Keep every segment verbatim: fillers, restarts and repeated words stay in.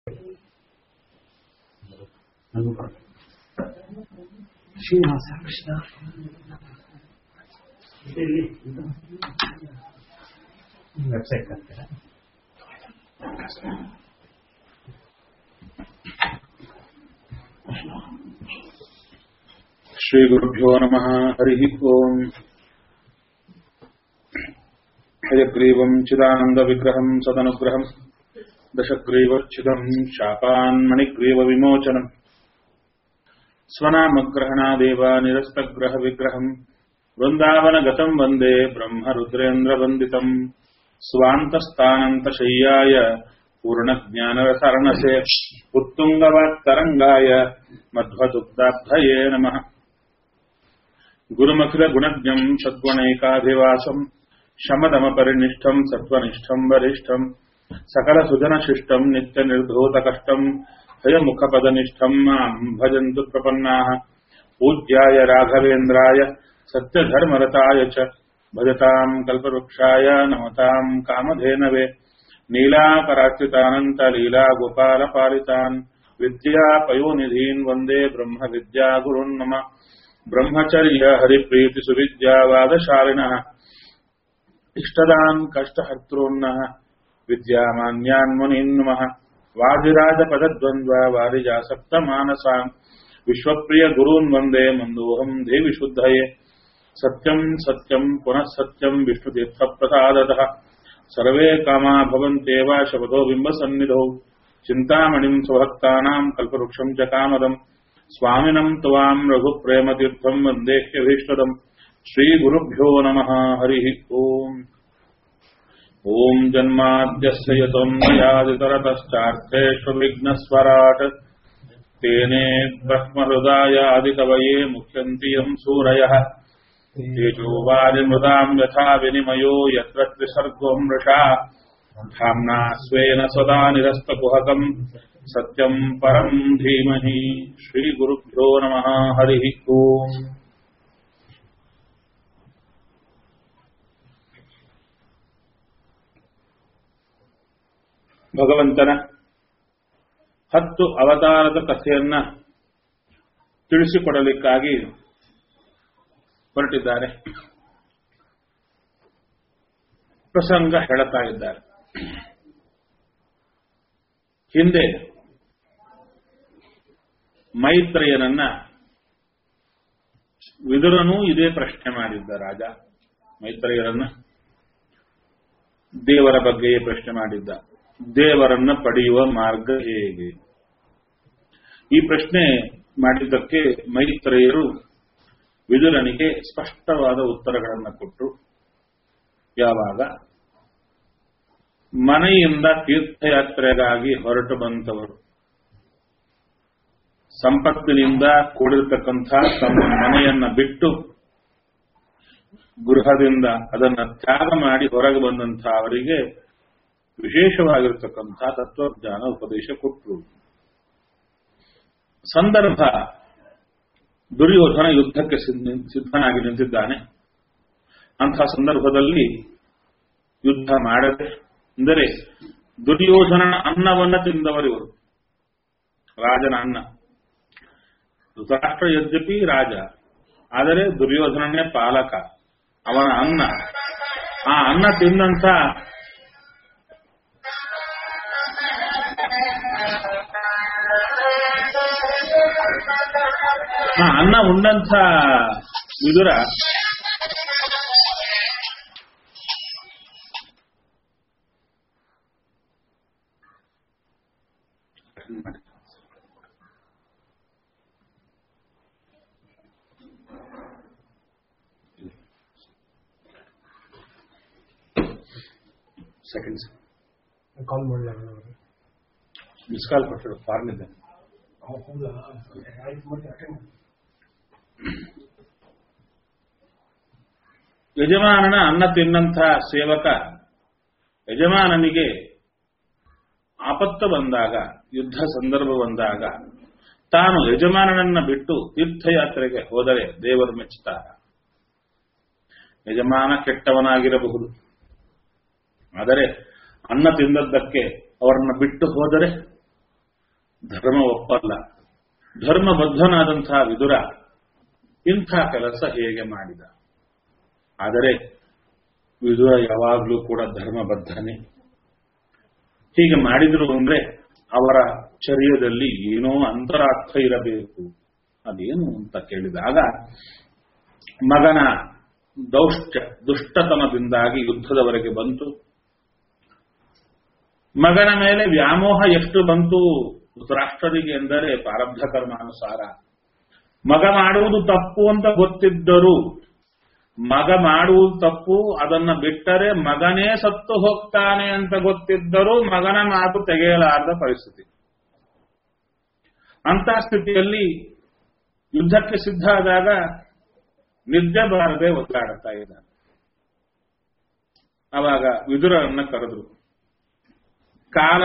Srinivasa Krishna website ಹಾಕ್ತೀರಾ? ಶ್ರೀ ಗುರುಭ್ಯೋ ನಮಃ. ಹರಿ ಓಂ. ಹಯಗ್ರೀವಂ ಚಿದಾನಂದ ವಿಗ್ರಹಂ ಸದನುಗ್ರಹಂ ದಶಗ್ರೀವಚ್ಛಿದಂ ಶಾಪಾನ್ ಮಣಿಗ್ರೀವ ವಿಮೋಚನಂ ಸ್ವನಾಮಗ್ರಹಣಾದೇವ ನಿರಸ್ತಗ್ರಹ ವಿಗ್ರಹಂ ವೃಂದಾವನ ಗತಂ ವಂದೇ ಬ್ರಹ್ಮ ರುದ್ರೇಂದ್ರ ವಂದಿತಂ ಸ್ವಾಂತಸ್ಥಾನಂತಶಯ್ಯಾಯ ಪೂರ್ಣಜ್ಞಾನರಸರ್ಣಸೆ ಉತ್ತುಂಗವಾಕ್ತರಂಗಾಯ ಮಧ್ವದುಗ್ಧಾಬ್ಧಯೇ ನಮಃ. ಗುರುಮಖಿಲ ಗುಣಜ್ಞಂ ಸದ್ಗುಣೈಕಾಭಿವಾಸಂ ಶಮದಮಪರಿನಿಷ್ಠಂ ಸತ್ವನಿಷ್ಠಂ ವರಿಷ್ಠಂ ಸಕಲ ಸುಜನಶಿಷ್ಟಂ ನಿತ್ಯ ನಿರ್ಧೂತ ಕಷ್ಟಂ ಹಯಮುಖಪದನಿಷ್ಠಂ ಮಾಂ ಭಜಂತು ಪ್ರಪನ್ನಾಃ. ಪೂಜ್ಯಾಯ ರಾಘವೇಂದ್ರಾಯ ಸತ್ಯಧರ್ಮರತಾಯ ಚ ಭಜತಾಂ ಕಲ್ಪವೃಕ್ಷಾಯ ನಮತಾಂ ಕಾಮಧೇನವೇ. ನೀಲಾಕರಾರ್ಚಿತಾನಂತ ಲೀಲಾ ಗೋಪಾಲ ಪಾಲಿತಾನ್ ವಿದ್ಯಾ ಪಯೋನಿಧೀನ್ ವಂದೇ ಬ್ರಹ್ಮ ವಿದ್ಯಾ ಗುರುನ್ ನಮ. ಬ್ರಹ್ಮಚರ್ಯ ಹರಿಪ್ರೀತಿ ಸುವಿದ್ಯಾವಾದಶಾಲಿನಃ ಇಷ್ಟದಾನ್ ಕಷ್ಟಹರ್ತॄನ್ನಃ ವಿದ್ಯಾಮಾನ್ಯಾನ್ ಮುನೀನ್ ನಮಃ. ವಾದಿರಾಜ ಪದದ್ವಂದ್ವ ವಾರಿಜಾಸಕ್ತ ಮಾನಸಾನ್ ವಿಶ್ವಪ್ರಿಯ ಗುರೂನ್ ವಂದೇ ಮಂದೋಹಂ ದೇವಿ ಶುದ್ಧಯೇ. ಸತ್ಯಂ ಸತ್ಯಂ ಪುನಃ ಸತ್ಯಂ ವಿಷ್ಣುತೀರ್ಥ ಪ್ರಸಾದತಃ ಸರ್ವೇ ಕಾಮಾ ಭವಂತೇವ ಶಪಥೋ ಬಿಂಬಸನ್ನಿಧೌ. ಚಿಂತಾಮಣಿಂ ಸ್ವಭಕ್ತಾನಾಂ ಕಲ್ಪವೃಕ್ಷಂ ಚ ಕಾಮದಂ ಸ್ವಾಮಿನಂ ತ್ವಾಂ ರಘುಪ್ರೇಮತೀರ್ಥಂ ವಂದೇಹ್ಯಭೀಷ್ಟದಂ. ಶ್ರೀ ಗುರುಭ್ಯೋ ನಮಃ. ಹರಿ ಓಂ. ಓಂ ಜನ್ಮಾದ್ಯಸ್ಯ ಯತೋನ್ಮಯಾದಿತರತಶ್ಚಾರ್ಥೇಷ್ವವಿಘ್ನಸ್ವರಾಟ್ ತೇನೇ ಬ್ರಹ್ಮಹೃದಾಯಾದಿಕವಯೇ ಮುಖ್ಯಂತಿ ಯಂ ಸೂರಯಃ. ತೇಜೋವಾರಿಮೃದಾಂ ಯಥಾ ವಿನಿಮಯೋ ಯತ್ರ ತ್ರಿಸರ್ಗೋ ಮೃಷಾ ಧಾಮ್ನಾ ಸ್ವೇನ ಸದಾ ನಿರಸ್ತಕುಹಕಂ ಸತ್ಯಂ ಪರಂ ಧೀಮಹಿ. ಶ್ರೀ ಗುರುಭ್ಯೋ ನಮಃ. ಹರಿ ಓಂ. ಭಗವಂತನ ಹತ್ತು ಅವತಾರದ ಕಥೆಯನ್ನ ತಿಳಿಸಿಕೊಡಲಿಕ್ಕಾಗಿ ಹೊರಟಿದ್ದಾರೆ. ಪ್ರಸಂಗ ಹೇಳುತ್ತಾ ಇದ್ದಾರೆ. ಹಿಂದೆ ಮೈತ್ರೇಯನನ್ನ ವಿದುರನೂ ಇದೇ ಪ್ರಶ್ನೆ ಮಾಡಿದ್ದ. ರಾಜ ಮೈತ್ರೇಯರನ್ನ ದೇವರ ಬಗ್ಗೆಯೇ ಪ್ರಶ್ನೆ ಮಾಡಿದ್ದ. ದೇವರನ್ನ ಪಡೆಯುವ ಮಾರ್ಗ ಹೇಗೆ? ಈ ಪ್ರಶ್ನೆ ಮಾಡಿದ್ದಕ್ಕೆ ಮೈತ್ರೇಯರು ವಿದುರನಿಗೆ ಸ್ಪಷ್ಟವಾದ ಉತ್ತರಗಳನ್ನು ಕೊಟ್ಟರು. ಯಾವಾಗ ಮನೆಯಿಂದ ತೀರ್ಥಯಾತ್ರೆಗಾಗಿ ಹೊರಟು ಬಂತವರು ಸಂಪತ್ತಿನಿಂದ ಕೂಡಿರತಕ್ಕಂಥ ತಮ್ಮ ಮನೆಯನ್ನ ಬಿಟ್ಟು ಗೃಹದಿಂದ ಅದನ್ನ ತ್ಯಾಗ ಮಾಡಿ ಹೊರಗೆ ಬಂದಂಥ ಅವರಿಗೆ ವಿಶೇಷವಾಗಿರತಕ್ಕಂಥ ತತ್ವಜ್ಞಾನ ಉಪದೇಶ ಕೊಟ್ಟರು. ಸಂದರ್ಭ ದುರ್ಯೋಧನ ಯುದ್ಧಕ್ಕೆ ಸಿದ್ಧನಾಗಿ ನಿಂತಿದ್ದಾನೆ. ಅಂತಹ ಸಂದರ್ಭದಲ್ಲಿ ಯುದ್ಧ ಮಾಡದೆ ಅಂದರೆ ದುರ್ಯೋಧನನ ಅನ್ನವನ್ನ ತಿಂದವರಿವರು. ರಾಜನ ಅನ್ನ. ಧೃತರಾಷ್ಟ್ರ ಯದ್ಯಪಿ ರಾಜ, ಆದರೆ ದುರ್ಯೋಧನನೇ ಪಾಲಕ. ಅವನ ಅನ್ನ, ಆ ಅನ್ನ ತಿಂದಂತ ಆ ಅನ್ನ ಉಂಡಂಥ ವಿದುರ ಸೆಕೆಂಡ್ಸ್ ಕಾಲ್ ಮಾಡಲ ಮಿಸ್ ಕಾಲ್ ಕೊಟ್ಟರು. ಫಾರ್ಮ್ ಇದೆ. ಯಜಮಾನನ ಅನ್ನ ತಿನ್ನಂಥ ಸೇವಕ ಯಜಮಾನನಿಗೆ ಆಪತ್ತು ಬಂದಾಗ, ಯುದ್ಧ ಸಂದರ್ಭ ಬಂದಾಗ ತಾನು ಯಜಮಾನನನ್ನ ಬಿಟ್ಟು ತೀರ್ಥಯಾತ್ರೆಗೆ ಹೋದರೆ ದೇವರು ಮೆಚ್ಚುತ್ತಾರೆ. ಯಜಮಾನ ಕೆಟ್ಟವನಾಗಿರಬಹುದು, ಆದರೆ ಅನ್ನ ತಿಂದದ್ದಕ್ಕೆ ಅವರನ್ನ ಬಿಟ್ಟು ಹೋದರೆ ಧರ್ಮ ಒಪ್ಪಲ್ಲ. ಧರ್ಮಬದ್ಧನಾದಂತಹ ವಿದುರ ಇಂಥ ಕೆಲಸ ಹೇಗೆ ಮಾಡಿದ? ಆದರೆ ವಿದುರ ಯಾವಾಗಲೂ ಕೂಡ ಧರ್ಮಬದ್ಧನೇ. ಹೀಗೆ ಮಾಡಿದ್ರು ಅಂದ್ರೆ ಅವರ ಚರ್ಯದಲ್ಲಿ ಏನೋ ಅಂತರಾರ್ಥ ಇರಬೇಕು. ಅದೇನು ಅಂತ ಕೇಳಿದಾಗ ಮಗನ ದೌಷ್ಟ್ಯ ದುಷ್ಟತನದಿಂದಾಗಿ ಯುದ್ಧದವರೆಗೆ ಬಂತು. ಮಗನ ಮೇಲೆ ವ್ಯಾಮೋಹ ಎಷ್ಟು ಬಂತು ಧೃತರಾಷ್ಟ್ರರಿಗೆ ಎಂದರೆ ಪ್ರಾರಬ್ಧ ಕರ್ಮಾನುಸಾರ. ಮಗ ಮಾಡುವುದು ತಪ್ಪು ಅಂತ ಗೊತ್ತಿದ್ದರೂ ಮಗ ಮಾಡುವುದು ತಪ್ಪು, ಅದನ್ನ ಬಿಟ್ಟರೆ ಮಗನೇ ಸತ್ತು ಹೋಗ್ತಾನೆ ಅಂತ ಗೊತ್ತಿದ್ದರೂ ಮಗನ ಮಾತು ತೆಗೆಯಲಾರದ ಪರಿಸ್ಥಿತಿ. ಅಂತ ಸ್ಥಿತಿಯಲ್ಲಿ ಯುದ್ಧಕ್ಕೆ ಸಿದ್ಧ ಆದಾಗ ನಿದ್ದೆ ಬಾರದೆ ಒದ್ದಾಡುತ್ತಾ ಇದ್ದಾನೆ. ಆವಾಗ ವಿದುರರನ್ನ ಕರೆದ್ರು. ಕಾಲ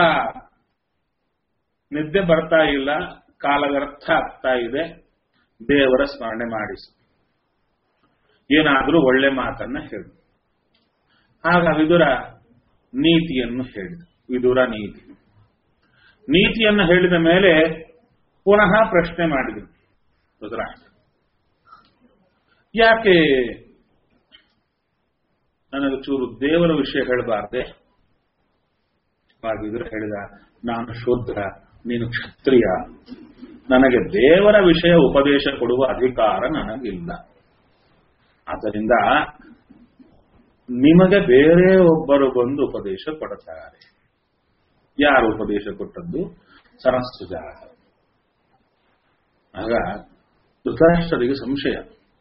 ನಿದ್ದೆ ಬರ್ತಾ ಇಲ್ಲ, ಕಾಲ ವ್ಯರ್ಥ ಆಗ್ತಾ ಇದೆ, ದೇವರ ಸ್ಮರಣೆ ಮಾಡಿಸಿ, ಏನಾದರೂ ಒಳ್ಳೆ ಮಾತನ್ನ ಹೇಳು. ಆಗ ವಿದುರ ನೀತಿಯನ್ನು ಹೇಳಿದ. ವಿದುರ ನೀತಿ ನೀತಿಯನ್ನು ಹೇಳಿದ ಮೇಲೆ ಪುನಃ ಪ್ರಶ್ನೆ ಮಾಡಿದರು ಧೃತರಾಷ್ಟ್ರ. ಯಾಕೆ ನನಗೆ ಚೂರು ದೇವರ ವಿಷಯ ಹೇಳಬಾರ್ದೆ? ವಿದುರ ಹೇಳಿದ, ನಾನು ಶೂದ್ರ, ನೀನು ಕ್ಷತ್ರಿಯ, ನನಗೆ ದೇವರ ವಿಷಯ ಉಪದೇಶ ಕೊಡುವ ಅಧಿಕಾರ ನನಗಿಲ್ಲ. ಆದ್ದರಿಂದ ನಿಮಗೆ ಬೇರೆ ಒಬ್ಬರು ಬಂದು ಉಪದೇಶ ಕೊಡುತ್ತಾರೆ. ಯಾರು ಉಪದೇಶ ಕೊಟ್ಟದ್ದು? ಸನತ್ಸುಜಾತ. ಆಗ ಧೃತರಾಷ್ಟ್ರರಿಗೆ ಸಂಶಯ.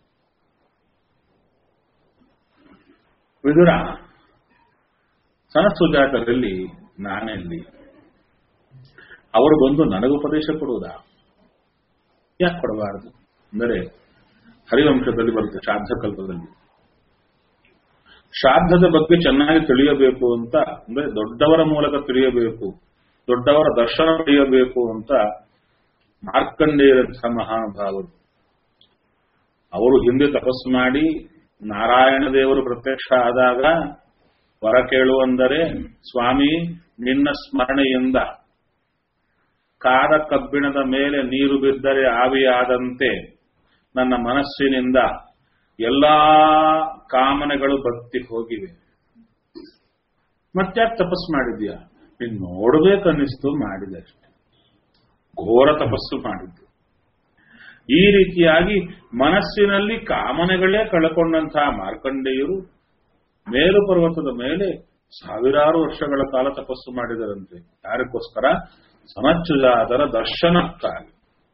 ವಿದುರ, ಸನತ್ಸುಜಾತರಲ್ಲಿ ನಾನೆಲ್ಲಿ? ಅವರು ಬಂದು ನನಗೆ ಉಪದೇಶ ಕೊಡುವುದಾ? ಯಾಕೆ ಕೊಡಬಾರದು? ಅಂದರೆ ಹರಿವಂಶದಲ್ಲಿ ಬರುತ್ತೆ, ಶ್ರಾದ್ದ ಕಲ್ಪದಲ್ಲಿ. ಶ್ರಾದ್ದದ ಬಗ್ಗೆ ಚೆನ್ನಾಗಿ ತಿಳಿಯಬೇಕು ಅಂತ, ಅಂದ್ರೆ ದೊಡ್ಡವರ ಮೂಲಕ ತಿಳಿಯಬೇಕು, ದೊಡ್ಡವರ ದರ್ಶನ ಪಡೆಯಬೇಕು ಅಂತ ಮಾರ್ಕಂಡೇಯರಂತಹ ಮಹಾನುಭಾವರು ಅವರು ಹಿಂದೆ ತಪಸ್ಸು ಮಾಡಿ ನಾರಾಯಣ ದೇವರು ಪ್ರತ್ಯಕ್ಷ ಆದಾಗ ವರ ಕೇಳುವಂದರೆ, ಸ್ವಾಮಿ ನಿನ್ನ ಸ್ಮರಣೆಯಿಂದ ಕಾದ ಕಬ್ಬಿಣದ ಮೇಲೆ ನೀರು ಬಿದ್ದರೆ ಆವಿಯಾದಂತೆ ನನ್ನ ಮನಸ್ಸಿನಿಂದ ಎಲ್ಲಾ ಕಾಮನೆಗಳು ಬತ್ತಿ ಹೋಗಿವೆ. ಮತ್ತ್ಯಾಕೆ ತಪಸ್ಸು ಮಾಡಿದ್ಯಾ? ನೀನು ನೋಡ್ಬೇಕನ್ನಿಸ್ತು, ಮಾಡಿದೆ ಅಷ್ಟೆ. ಘೋರ ತಪಸ್ಸು ಮಾಡಿದ್ದು. ಈ ರೀತಿಯಾಗಿ ಮನಸ್ಸಿನಲ್ಲಿ ಕಾಮನೆಗಳೇ ಕಳಕೊಂಡಂತಹ ಮಾರ್ಕಂಡೇಯರು ಮೇರು ಪರ್ವತದ ಮೇಲೆ ಸಾವಿರಾರು ವರ್ಷಗಳ ಕಾಲ ತಪಸ್ಸು ಮಾಡಿದರಂತೆ. ಯಾರಕ್ಕೋಸ್ಕರ? ಸನತ್ಸುಜಾತರ ದರ್ಶನಕ್ಕಾಗಿ.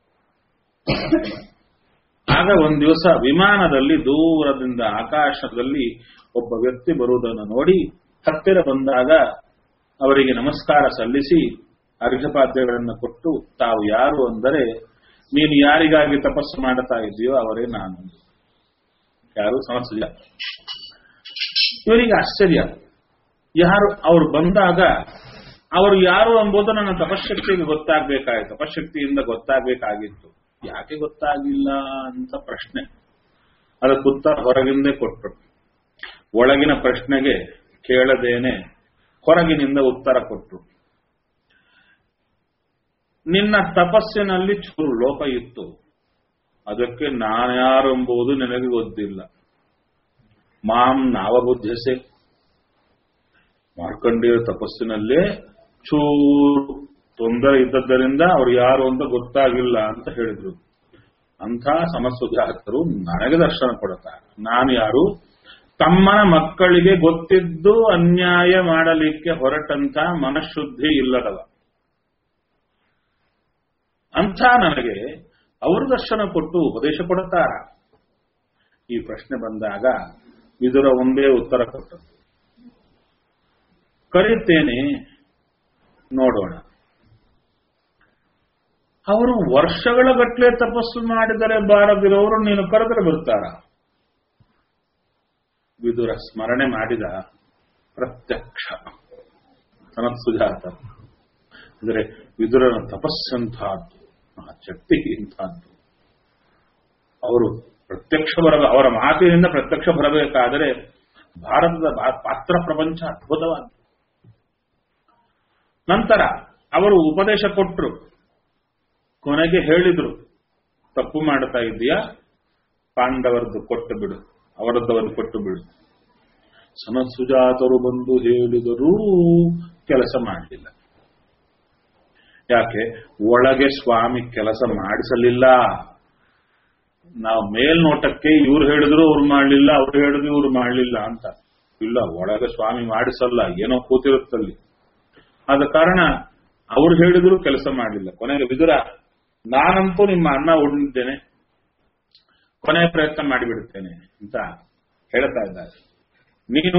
ಆಗ ಒಂದು ದಿವಸ ವಿಮಾನದಲ್ಲಿ ದೂರದಿಂದ ಆಕಾಶದಲ್ಲಿ ಒಬ್ಬ ವ್ಯಕ್ತಿ ಬರುವುದನ್ನು ನೋಡಿ ಹತ್ತಿರ ಬಂದಾಗ ಅವರಿಗೆ ನಮಸ್ಕಾರ ಸಲ್ಲಿಸಿ ಅರ್ಘ್ಯಪಾದ್ಯಗಳನ್ನು ಕೊಟ್ಟು, ತಾವು ಯಾರು ಅಂದರೆ, ನೀನು ಯಾರಿಗಾಗಿ ತಪಸ್ಸು ಮಾಡುತ್ತಾ ಇದೆಯೋ ಅವರೇ ನಾನು. ಯಾರು? ಸನತ್ಸುಜಾತ. ಇವರಿಗೆ ಆಶ್ಚರ್ಯ. ಯಾರು ಅವರು ಬಂದಾಗ ಅವರು ಯಾರು ಎಂಬುದು ನನ್ನ ತಪಶಕ್ತಿಗೆ ಗೊತ್ತಾಗಬೇಕಾಯಿತು, ತಪಶಕ್ತಿಯಿಂದ ಗೊತ್ತಾಗಬೇಕಾಗಿತ್ತು. ಯಾಕೆ ಗೊತ್ತಾಗಿಲ್ಲ ಅಂತ ಪ್ರಶ್ನೆ. ಅದಕ್ಕೆ ಉತ್ತರ ಹೊರಗಿಂದೇ ಕೊಟ್ಟರು. ಒಳಗಿನ ಪ್ರಶ್ನೆಗೆ ಕೇಳದೇನೆ ಹೊರಗಿನಿಂದ ಉತ್ತರ ಕೊಟ್ಟರು. ನಿನ್ನ ತಪಸ್ಸಿನಲ್ಲಿ ಚೂರು ಲೋಪ ಇತ್ತು, ಅದಕ್ಕೆ ನಾನ್ಯಾರು ಎಂಬುದು ನಿನಗೆ ಗೊತ್ತಿಲ್ಲ. ಮಾಂ ನಾವಬುದ್ಧಸೆ. ಮಾರ್ಕಂಡೇಯ ತಪಸ್ಸಿನಲ್ಲೇ ಚೂರು ತೊಂದರೆ ಇದ್ದದ್ದರಿಂದ ಅವ್ರು ಯಾರು ಅಂತ ಗೊತ್ತಾಗಿಲ್ಲ ಅಂತ ಹೇಳಿದ್ರು. ಅಂಥ ಸನತ್ಸುಜಾತರು ನನಗೆ ದರ್ಶನ ಕೊಡುತ್ತಾರೆ. ನಾನು ಯಾರು? ತಮ್ಮನ ಮಕ್ಕಳಿಗೆ ಗೊತ್ತಿದ್ದು ಅನ್ಯಾಯ ಮಾಡಲಿಕ್ಕೆ ಹೊರಟಂತ ಮನಃಶುದ್ಧಿ ಇಲ್ಲದವ. ಅಂಥ ನನಗೆ ಅವರು ದರ್ಶನ ಕೊಟ್ಟು ಉಪದೇಶ ಕೊಡುತ್ತಾರ. ಈ ಪ್ರಶ್ನೆ ಬಂದಾಗ ವಿದುರ ಒಂದೇ ಉತ್ತರ ಕೊಟ್ಟರು. ಕರೆಯುತ್ತೇನೆ, ನೋಡೋಣ. ಅವರು ವರ್ಷಗಳ ಗಟ್ಟಲೆ ತಪಸ್ಸು ಮಾಡಿದರೆ ಬಾರದಿರೋರು ನೀನು ಕರೆದರೆ ಬರ್ತಾರ? ವಿದುರ ಸ್ಮರಣೆ ಮಾಡಿದ ಪ್ರತ್ಯಕ್ಷ ಸನತ್ಸುಜಾತ. ಅಂದರೆ ವಿದುರನ ತಪಸ್ಸಂತಹದ್ದು, ಆ ಶಕ್ತಿ ಇಂತಹದ್ದು. ಅವರು ಪ್ರತ್ಯಕ್ಷ ಬರ ಅವರ ಮಾತಿನಿಂದ ಪ್ರತ್ಯಕ್ಷ ಬರಬೇಕಾದರೆ ಭಾರತದ ಪಾತ್ರ ಪ್ರಪಂಚ ಅದ್ಭುತವಾದ. ನಂತರ ಅವರು ಉಪದೇಶ ಕೊಟ್ಟರು. ಕೊನೆಗೆ ಹೇಳಿದ್ರು, ತಪ್ಪು ಮಾಡ್ತಾ ಇದೆಯಾ, ಪಾಂಡವರದ್ದು ಕೊಟ್ಟು ಬಿಡು, ಅವರದ್ದವರು ಕೊಟ್ಟು ಬಿಡು. ಸಮಸುಜಾತರು ಬಂದು ಹೇಳಿದರೂ ಕೆಲಸ ಮಾಡಲಿಲ್ಲ. ಯಾಕೆ? ಒಳಗೆ ಸ್ವಾಮಿ ಕೆಲಸ ಮಾಡಿಸಲಿಲ್ಲ. ನಾವು ಮೇಲ್ನೋಟಕ್ಕೆ ಇವ್ರು ಹೇಳಿದ್ರು ಅವ್ರು ಮಾಡಲಿಲ್ಲ, ಅವ್ರು ಹೇಳಿದ್ರು ಇವ್ರು ಮಾಡಲಿಲ್ಲ ಅಂತ. ಇಲ್ಲ, ಒಳಗೆ ಸ್ವಾಮಿ ಮಾಡಿಸಲ್ಲ, ಏನೋ ಕೂತಿರುತ್ತಲ್ಲಿ. ಆದ ಕಾರಣ ಅವ್ರು ಹೇಳಿದ್ರು ಕೆಲಸ ಮಾಡಲಿಲ್ಲ. ಕೊನೆಗೆ ವಿದುರ, ನಾನಂತೂ ನಿಮ್ಮ ಅನ್ನ ಉಣ್ಣಿದ್ದೇನೆ, ಕೊನೆ ಪ್ರಯತ್ನ ಮಾಡಿಬಿಡುತ್ತೇನೆ ಅಂತ ಹೇಳ್ತಾ ಇದ್ದಾರೆ. ನೀನು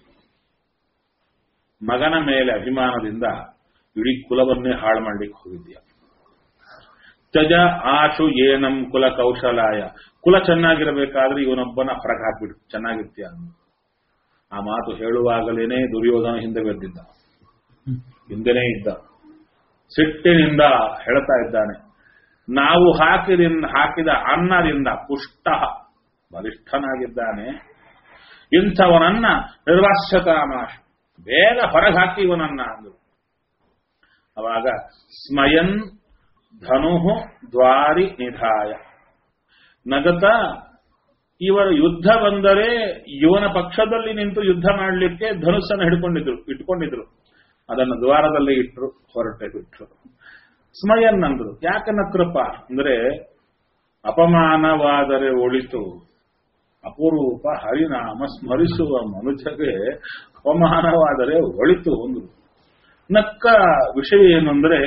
ಮಗನ ಮೇಲೆ ಅಭಿಮಾನದಿಂದ ಇಡೀ ಕುಲವನ್ನೇ ಹಾಳು ಮಾಡ್ಲಿಕ್ಕೆ ಹೋಗಿದ್ದೀಯ. ತ್ಯಜ ಆಶು ಏನಂ ಕುಲ ಕೌಶಲಾಯ. ಕುಲ ಚೆನ್ನಾಗಿರಬೇಕಾದ್ರೆ ಇವನೊಬ್ಬನ ಹೊರಗೆ ಹಾಕ್ಬಿಡು, ಚೆನ್ನಾಗಿರ್ತೀಯ. ಆ ಮಾತು ಹೇಳುವಾಗಲೇನೆ ದುರ್ಯೋಧನ ಹಿಂದೆ ಬೆದ್ದಿದ್ದ, ಹಿಂದೆನೇ ಇದ್ದ. ಸಿಟ್ಟಿನಿಂದ ಹೇಳ್ತಾ ಇದ್ದಾನೆ, ನಾವು ಹಾಕಿದಿಂದ ಹಾಕಿದ ಅನ್ನದಿಂದ ಪುಷ್ಟ ಬಲಿಷ್ಠನಾಗಿದ್ದಾನೆ, ಇಂಥವನನ್ನ ನಿರ್ವಾಸ್ಯತಾಮಾಶ, ಬೇಗ ಹೊರಗೆ ಹಾಕಿ ಇವನನ್ನ ಅಂದರು. ಅವಾಗ ಸ್ಮಯನ್ ಧನು ದ್ವಾರಿ ನಿಧಾಯ, ನಗತ ಇವರು ಯುದ್ಧ ಬಂದರೆ ಇವನ ಪಕ್ಷದಲ್ಲಿ ನಿಂತು ಯುದ್ಧ ಮಾಡಲಿಕ್ಕೆ ಧನುಸ್ಸನ್ನು ಹಿಡ್ಕೊಂಡಿದ್ರು ಇಟ್ಕೊಂಡಿದ್ರು ಅದನ್ನು ದ್ವಾರದಲ್ಲಿ ಇಟ್ಟರು, ಹೊರಟೆ ಬಿಟ್ರು. ಸ್ಮಯನ್ ಅಂದ್ರು. ಯಾಕೆ ನಕ್ರಪ್ಪ ಅಂದ್ರೆ, ಅಪಮಾನವಾದರೆ ಒಳಿತು, ಅಪರೂಪ ಹರಿನಾಮ ಸ್ಮರಿಸುವ ಮನುಜಗೆ ಅಪಮಾನವಾದರೆ ಒಳಿತು ಅಂದ್ರು. ನಕ್ಕ ವಿಷಯ ಏನಂದ್ರೆ,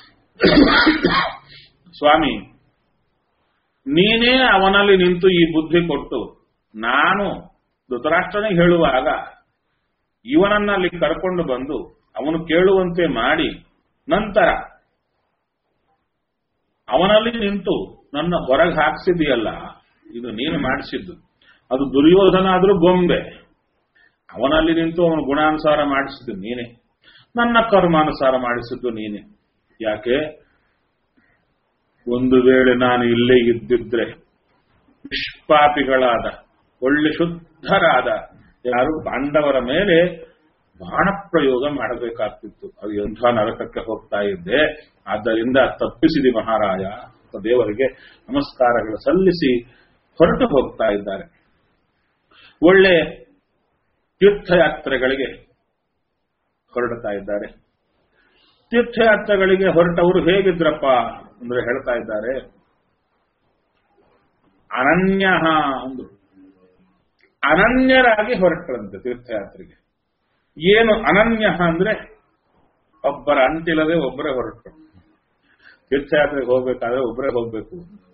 ಸ್ವಾಮಿ ನೀನೇ ಅವನಲ್ಲಿ ನಿಂತು ಈ ಬುದ್ಧಿ ಕೊಟ್ಟು, ನಾನು ಧೃತರಾಷ್ಟ್ರನಿಗೆ ಹೇಳುವಾಗ ಇವನನ್ನ ಅಲ್ಲಿ ಕರ್ಕೊಂಡು ಬಂದು ಅವನು ಕೇಳುವಂತೆ ಮಾಡಿ, ನಂತರ ಅವನಲ್ಲಿ ನಿಂತು ನನ್ನ ಹೊರಗೆ ಹಾಕ್ಸಿದೆಯಲ್ಲ, ಇದು ನೀನು ಮಾಡಿಸಿದ್ದು. ಅದು ದುರ್ಯೋಧನ ಆದ್ರೂ ಗೊಂಬೆ, ಅವನಲ್ಲಿ ನಿಂತು ಅವನು ಗುಣಾನುಸಾರ ಮಾಡಿಸಿದ್ದು ನೀನೆ, ನನ್ನ ಕರ್ಮಾನುಸಾರ ಮಾಡಿಸಿದ್ದು ನೀನೆ. ಯಾಕೆ? ಒಂದು ವೇಳೆ ನಾನು ಇಲ್ಲೇ ಇದ್ದಿದ್ರೆ ನಿಷ್ಪಾಪಿಗಳಾದ ಒಳ್ಳೆ ಶುದ್ಧರಾದ ಯಾರು ಪಾಂಡವರ ಮೇಲೆ ಬಾಣ ಪ್ರಯೋಗ ಮಾಡಬೇಕಾಗ್ತಿತ್ತು. ಅದು ಎಂಥ ನರಕಕ್ಕೆ ಹೋಗ್ತಾ ಇದ್ದೆ. ಆದ್ದರಿಂದ ತಪ್ಪಿಸಿದಿ ಮಹಾರಾಯ. ದೇವರಿಗೆ ನಮಸ್ಕಾರಗಳು ಸಲ್ಲಿಸಿ ಹೊರಟು ಹೋಗ್ತಾ ಇದ್ದಾರೆ. ಒಳ್ಳೆ ತೀರ್ಥಯಾತ್ರೆಗಳಿಗೆ ಹೊರಡ್ತಾ ಇದ್ದಾರೆ. ತೀರ್ಥಯಾತ್ರೆಗಳಿಗೆ ಹೊರಟವರು ಹೇಗಿದ್ರಪ್ಪ ಅಂದ್ರೆ ಹೇಳ್ತಾ ಇದ್ದಾರೆ, ಅನನ್ಯ ಅಂದ್ರು. ಅನನ್ಯರಾಗಿ ಹೊರಟರಂತೆ ತೀರ್ಥಯಾತ್ರೆಗೆ. ಏನು ಅನನ್ಯ ಅಂದ್ರೆ, ಒಬ್ಬರ ಅಂಟಿಲ್ಲದೆ ಒಬ್ಬರೇ ಹೊರಟರು. ತೀರ್ಥಯಾತ್ರೆಗೆ ಹೋಗ್ಬೇಕಾದ್ರೆ ಒಬ್ಬರೇ ಹೋಗ್ಬೇಕು.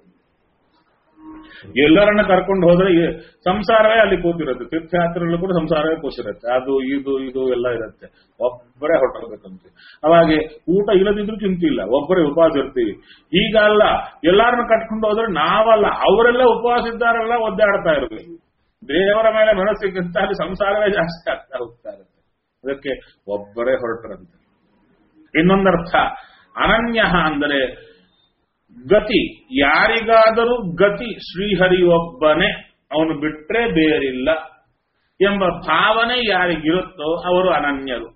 ಎಲ್ಲರನ್ನ ಕರ್ಕೊಂಡು ಹೋದ್ರೆ ಸಂಸಾರವೇ ಅಲ್ಲಿ ಕೂತಿರುತ್ತೆ. ತೀರ್ಥಯಾತ್ರೆಗಳು ಕೂಡ ಸಂಸಾರವೇ ಕೂಸಿರುತ್ತೆ. ಅದು ಇದು ಇದು ಎಲ್ಲ ಇರುತ್ತೆ. ಒಬ್ಬರೇ ಹೊರಟೋಗ್ಬೇಕಂತೆ. ಅವಾಗೆ ಊಟ ಇಲ್ಲದಿದ್ರು ಚಿಂತೆ ಇಲ್ಲ, ಒಬ್ಬರೇ ಉಪವಾಸ ಇರ್ತೀವಿ. ಈಗ ಅಲ್ಲ, ಎಲ್ಲಾರನ್ನ ಕಟ್ಕೊಂಡು ಹೋದ್ರೆ ನಾವಲ್ಲ, ಅವರೆಲ್ಲ ಉಪವಾಸ ಇದ್ದಾರೆಲ್ಲ ಒದ್ದಾಡ್ತಾ ಇರ್ಬೇಕು. ದೇವರ ಮೇಲೆ ಮನಸ್ಸಿಗಿಂತ ಅಲ್ಲಿ ಸಂಸಾರವೇ ಜಾಸ್ತಿ ಆಗ್ತಾ ಹೋಗ್ತಾ ಇರುತ್ತೆ. ಅದಕ್ಕೆ ಒಬ್ಬರೇ ಹೊರಟರಂತೆ. ಇನ್ನೊಂದರ್ಥ ಅನನ್ಯ ಅಂದರೆ ಗತಿ, ಯಾರಿಗಾದರೂ ಗತಿ ಶ್ರೀಹರಿ ಒಬ್ಬನೇ, ಅವನು ಬಿಟ್ರೆ ಬೇರಿಲ್ಲ ಎಂಬ ಭಾವನೆ ಯಾರಿಗಿರುತ್ತೋ ಅವರು ಅನನ್ಯರು,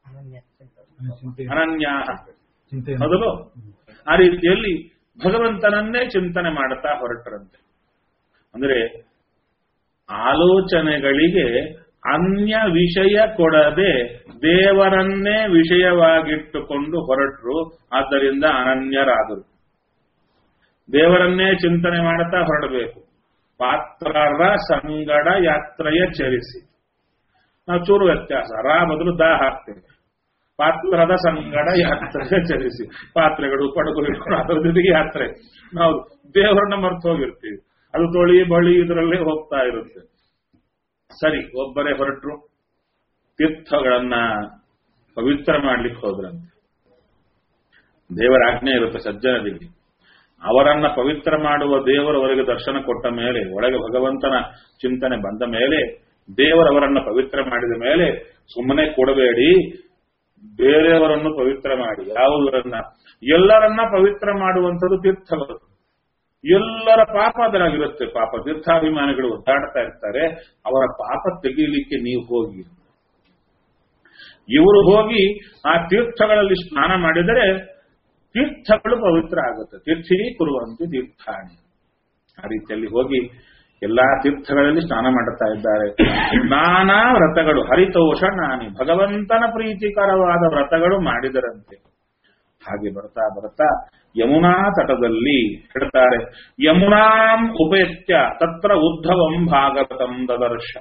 ಅನನ್ಯ. ಮೊದಲು ಆ ರೀತಿಯಲ್ಲಿ ಭಗವಂತನನ್ನೇ ಚಿಂತನೆ ಮಾಡುತ್ತಾ ಹೊರಟರಂತೆ. ಅಂದರೆ ಆಲೋಚನೆಗಳಿಗೆ ಅನ್ಯ ವಿಷಯ ಕೊಡದೆ ದೇವರನ್ನೇ ವಿಷಯವಾಗಿಟ್ಟುಕೊಂಡು ಹೊರಟರು. ಆದ್ದರಿಂದ ಅನನ್ಯರಾದರು. ದೇವರನ್ನೇ ಚಿಂತನೆ ಮಾಡುತ್ತಾ ಹೊರಡಬೇಕು. ಪಾತ್ರರ ಸಂಗಡ ಯಾತ್ರೆಯ ಚರಿಸಿ. ನಾವು ಚೂರು ವ್ಯತ್ಯಾಸ, ರಾ ಬದಲು ದಾ ಹಾಕ್ತೇವೆ. ಪಾತ್ರದ ಸಂಗಡ ಯಾತ್ರೆಯ ಚರಿಸಿ. ಪಾತ್ರೆಗಳು ಪಡಗು ಹಿಡ್ಕೊಂಡು ಅದರ ಜೊತೆಗೆ ಯಾತ್ರೆ. ನಾವು ದೇವರನ್ನ ಮರ್ತು ಹೋಗಿರ್ತೀವಿ. ಅದು ತೊಳಿ ಬಳಿ ಇದರಲ್ಲೇ ಹೋಗ್ತಾ ಇರುತ್ತೆ. ಸರಿ, ಒಬ್ಬರೇ ಹೊರಟರು. ತೀರ್ಥಗಳನ್ನ ಪವಿತ್ರ ಮಾಡ್ಲಿಕ್ಕೆ ಹೋದ್ರಂತೆ. ದೇವರ ಆಜ್ಞೆ ಇರುತ್ತೆ ಸಜ್ಜನರಿಗೆ. ಅವರನ್ನ ಪವಿತ್ರ ಮಾಡುವ ದೇವರವರಿಗೆ ದರ್ಶನ ಕೊಟ್ಟ ಮೇಲೆ, ಒಳಗೆ ಭಗವಂತನ ಚಿಂತನೆ ಬಂದ ಮೇಲೆ, ದೇವರವರನ್ನ ಪವಿತ್ರ ಮಾಡಿದ ಮೇಲೆ ಸುಮ್ಮನೆ ಕೊಡಬೇಡಿ, ಬೇರೆಯವರನ್ನು ಪವಿತ್ರ ಮಾಡಿ. ಯಾವುದರನ್ನ? ಎಲ್ಲರನ್ನ ಪವಿತ್ರ ಮಾಡುವಂಥದ್ದು ತೀರ್ಥಗಳು. ಎಲ್ಲರ ಪಾಪ ಅದರಾಗಿರುತ್ತೆ. ಪಾಪ ತೀರ್ಥಾಭಿಮಾನಿಗಳು ಒದ್ದಾಡ್ತಾ ಇರ್ತಾರೆ. ಅವರ ಪಾಪ ತೆಗೀಲಿಕ್ಕೆ ನೀವು ಹೋಗಿ, ಇವರು ಹೋಗಿ ಆ ತೀರ್ಥಗಳಲ್ಲಿ ಸ್ನಾನ ಮಾಡಿದರೆ ತೀರ್ಥಗಳು ಪವಿತ್ರ ಆಗುತ್ತೆ. ತೀರ್ಥೀಕುರುವಂತೆ ತೀರ್ಥಾಣಿ. ಆ ರೀತಿಯಲ್ಲಿ ಹೋಗಿ ಎಲ್ಲಾ ತೀರ್ಥಗಳಲ್ಲಿ ಸ್ನಾನ ಮಾಡುತ್ತಾ ಇದ್ದಾರೆ. ನಾನಾ ವ್ರತಗಳು ಹರಿತೋಷ ನಾನಿ ಭಗವಂತನ ಪ್ರೀತಿಕರವಾದ ವ್ರತಗಳು ಮಾಡಿದರಂತೆ. ಹಾಗೆ ಬರ್ತಾ ಬರ್ತಾ ಯಮುನಾ ತಟದಲ್ಲಿ ಹೇಳ್ತಾರೆ, ಯಮುನಾಂ ಉಪೇತ್ಯ ತತ್ರ ಉದ್ಧವಂ ಭಾಗವತಂ ದದರ್ಶ.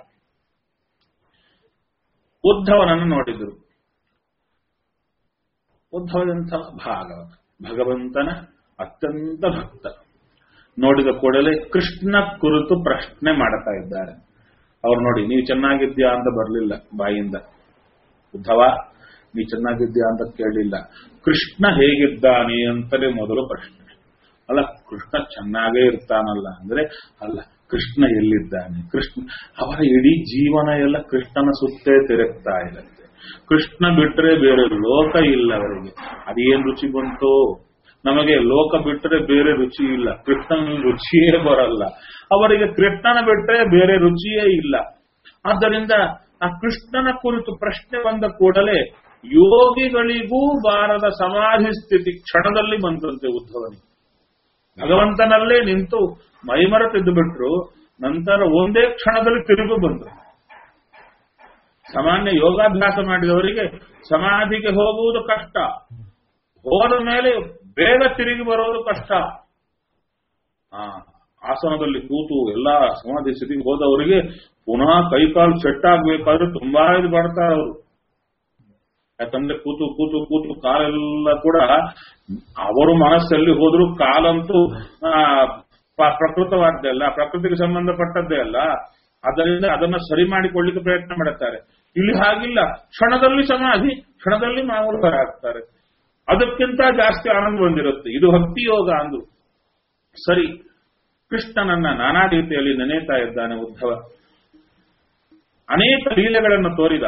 ಉದ್ಧವನನ್ನು ನೋಡಿದರು. ಉದ್ಧವದಂಥ ಭಾಗವತ, ಭಗವಂತನ ಅತ್ಯಂತ ಭಕ್ತ. ನೋಡಿದ ಕೂಡಲೇ ಕೃಷ್ಣ ಕುರಿತು ಪ್ರಶ್ನೆ ಮಾಡ್ತಾ ಇದ್ದಾರೆ. ಅವ್ರು ನೋಡಿ, ನೀವು ಚೆನ್ನಾಗಿದ್ಯಾ ಅಂತ ಬರಲಿಲ್ಲ ಬಾಯಿಂದ. ಉದ್ಧವ, ನೀ ಚೆನ್ನಾಗಿದ್ಯಾ ಅಂತ ಕೇಳಲಿಲ್ಲ. ಕೃಷ್ಣ ಹೇಗಿದ್ದಾನೆ ಅಂತಲೇ ಮೊದಲು ಪ್ರಶ್ನೆ. ಅಲ್ಲ, ಕೃಷ್ಣ ಚೆನ್ನಾಗೇ ಇರ್ತಾನಲ್ಲ ಅಂದ್ರೆ, ಅಲ್ಲ, ಕೃಷ್ಣ ಎಲ್ಲಿದ್ದಾನೆ? ಕೃಷ್ಣ ಅವರ ಇಡೀ ಜೀವನ ಎಲ್ಲ ಕೃಷ್ಣನ ಸುತ್ತೇ ತಿರುಗ್ತಾ ಇರುತ್ತೆ. ಕೃಷ್ಣ ಬಿಟ್ಟರೆ ಬೇರೆ ಲೋಕ ಇಲ್ಲ ಅವರಿಗೆ. ಅದೇನ್ ರುಚಿ ಬಂತು? ನಮಗೆ ಲೋಕ ಬಿಟ್ಟರೆ ಬೇರೆ ರುಚಿ ಇಲ್ಲ, ಕೃಷ್ಣನ ರುಚಿಯೇ ಬರಲ್ಲ. ಅವರಿಗೆ ಕೃಷ್ಣನ ಬಿಟ್ಟರೆ ಬೇರೆ ರುಚಿಯೇ ಇಲ್ಲ. ಆದ್ದರಿಂದ ಆ ಕೃಷ್ಣನ ಕುರಿತು ಪ್ರಶ್ನೆ ಬಂದ ಕೂಡಲೇ ಯೋಗಿಗಳಿಗೂ ಬಾರದ ಸಮಾಧಿ ಸ್ಥಿತಿ ಕ್ಷಣದಲ್ಲಿ ಬಂತಂತೆ ಉದ್ಧವನಿಗೆ. ಭಗವಂತನಲ್ಲೇ ನಿಂತು ಮೈಮರೆತಿದ್ದು ಬಿಟ್ರು, ನಂತರ ಒಂದೇ ಕ್ಷಣದಲ್ಲಿ ತಿರುಗು ಬಂದರು. ಸಾಮಾನ್ಯ ಯೋಗಾಭ್ಯಾಸ ಮಾಡಿದವರಿಗೆ ಸಮಾಧಿಗೆ ಹೋಗುವುದು ಕಷ್ಟ, ಹೋದ ಮೇಲೆ ಬೇಗ ತಿರುಗಿ ಬರೋದು ಕಷ್ಟ. ಆ ಆಸನದಲ್ಲಿ ಕೂತು ಎಲ್ಲಾ ಸಮಾಧಿ ಸ್ಥಿತಿಗೆ ಹೋದವರಿಗೆ ಪುನಃ ಕೈಕಾಲು ಸೆಟ್ ಆಗ್ಬೇಕಾದ್ರೆ ತುಂಬಾ ಇದು ಮಾಡ್ತಾರೆ ಅವರು. ಯಾಕಂದ್ರೆ ಕೂತು ಕೂತು ಕೂತು ಕಾಲೆಲ್ಲ ಕೂಡ ಅವರು ಮನಸ್ಸಲ್ಲಿ ಹೋದ್ರು ಕಾಲಂತೂ ಪ್ರಕೃತವಾದ್ದೇ ಅಲ್ಲ, ಪ್ರಕೃತಿಗೆ ಸಂಬಂಧಪಟ್ಟದ್ದೇ ಅಲ್ಲ. ಅದರಿಂದ ಅದನ್ನ ಸರಿ ಮಾಡಿಕೊಳ್ಳಿಕ್ಕೆ ಪ್ರಯತ್ನ ಮಾಡುತ್ತಾರೆ. ಇಲ್ಲಿ ಹಾಗಿಲ್ಲ, ಕ್ಷಣದಲ್ಲಿ ಸಮಾಧಿ, ಕ್ಷಣದಲ್ಲಿ ಮಾಮೂಲು ಆಗ್ತಾರೆ. ಅದಕ್ಕಿಂತ ಜಾಸ್ತಿ ಆನಂದ ಬಂದಿರುತ್ತೆ. ಇದು ಭಕ್ತಿ ಯೋಗ ಅಂದ್ರು. ಸರಿ, ಕೃಷ್ಣನನ್ನ ನಾನಾ ರೀತಿಯಲ್ಲಿ ನೆನೆಯುತ್ತಾ ಇದ್ದಾನೆ ಉದ್ಧವ. ಅನೇಕ ಲೀಲೆಗಳನ್ನು ತೋರಿದ,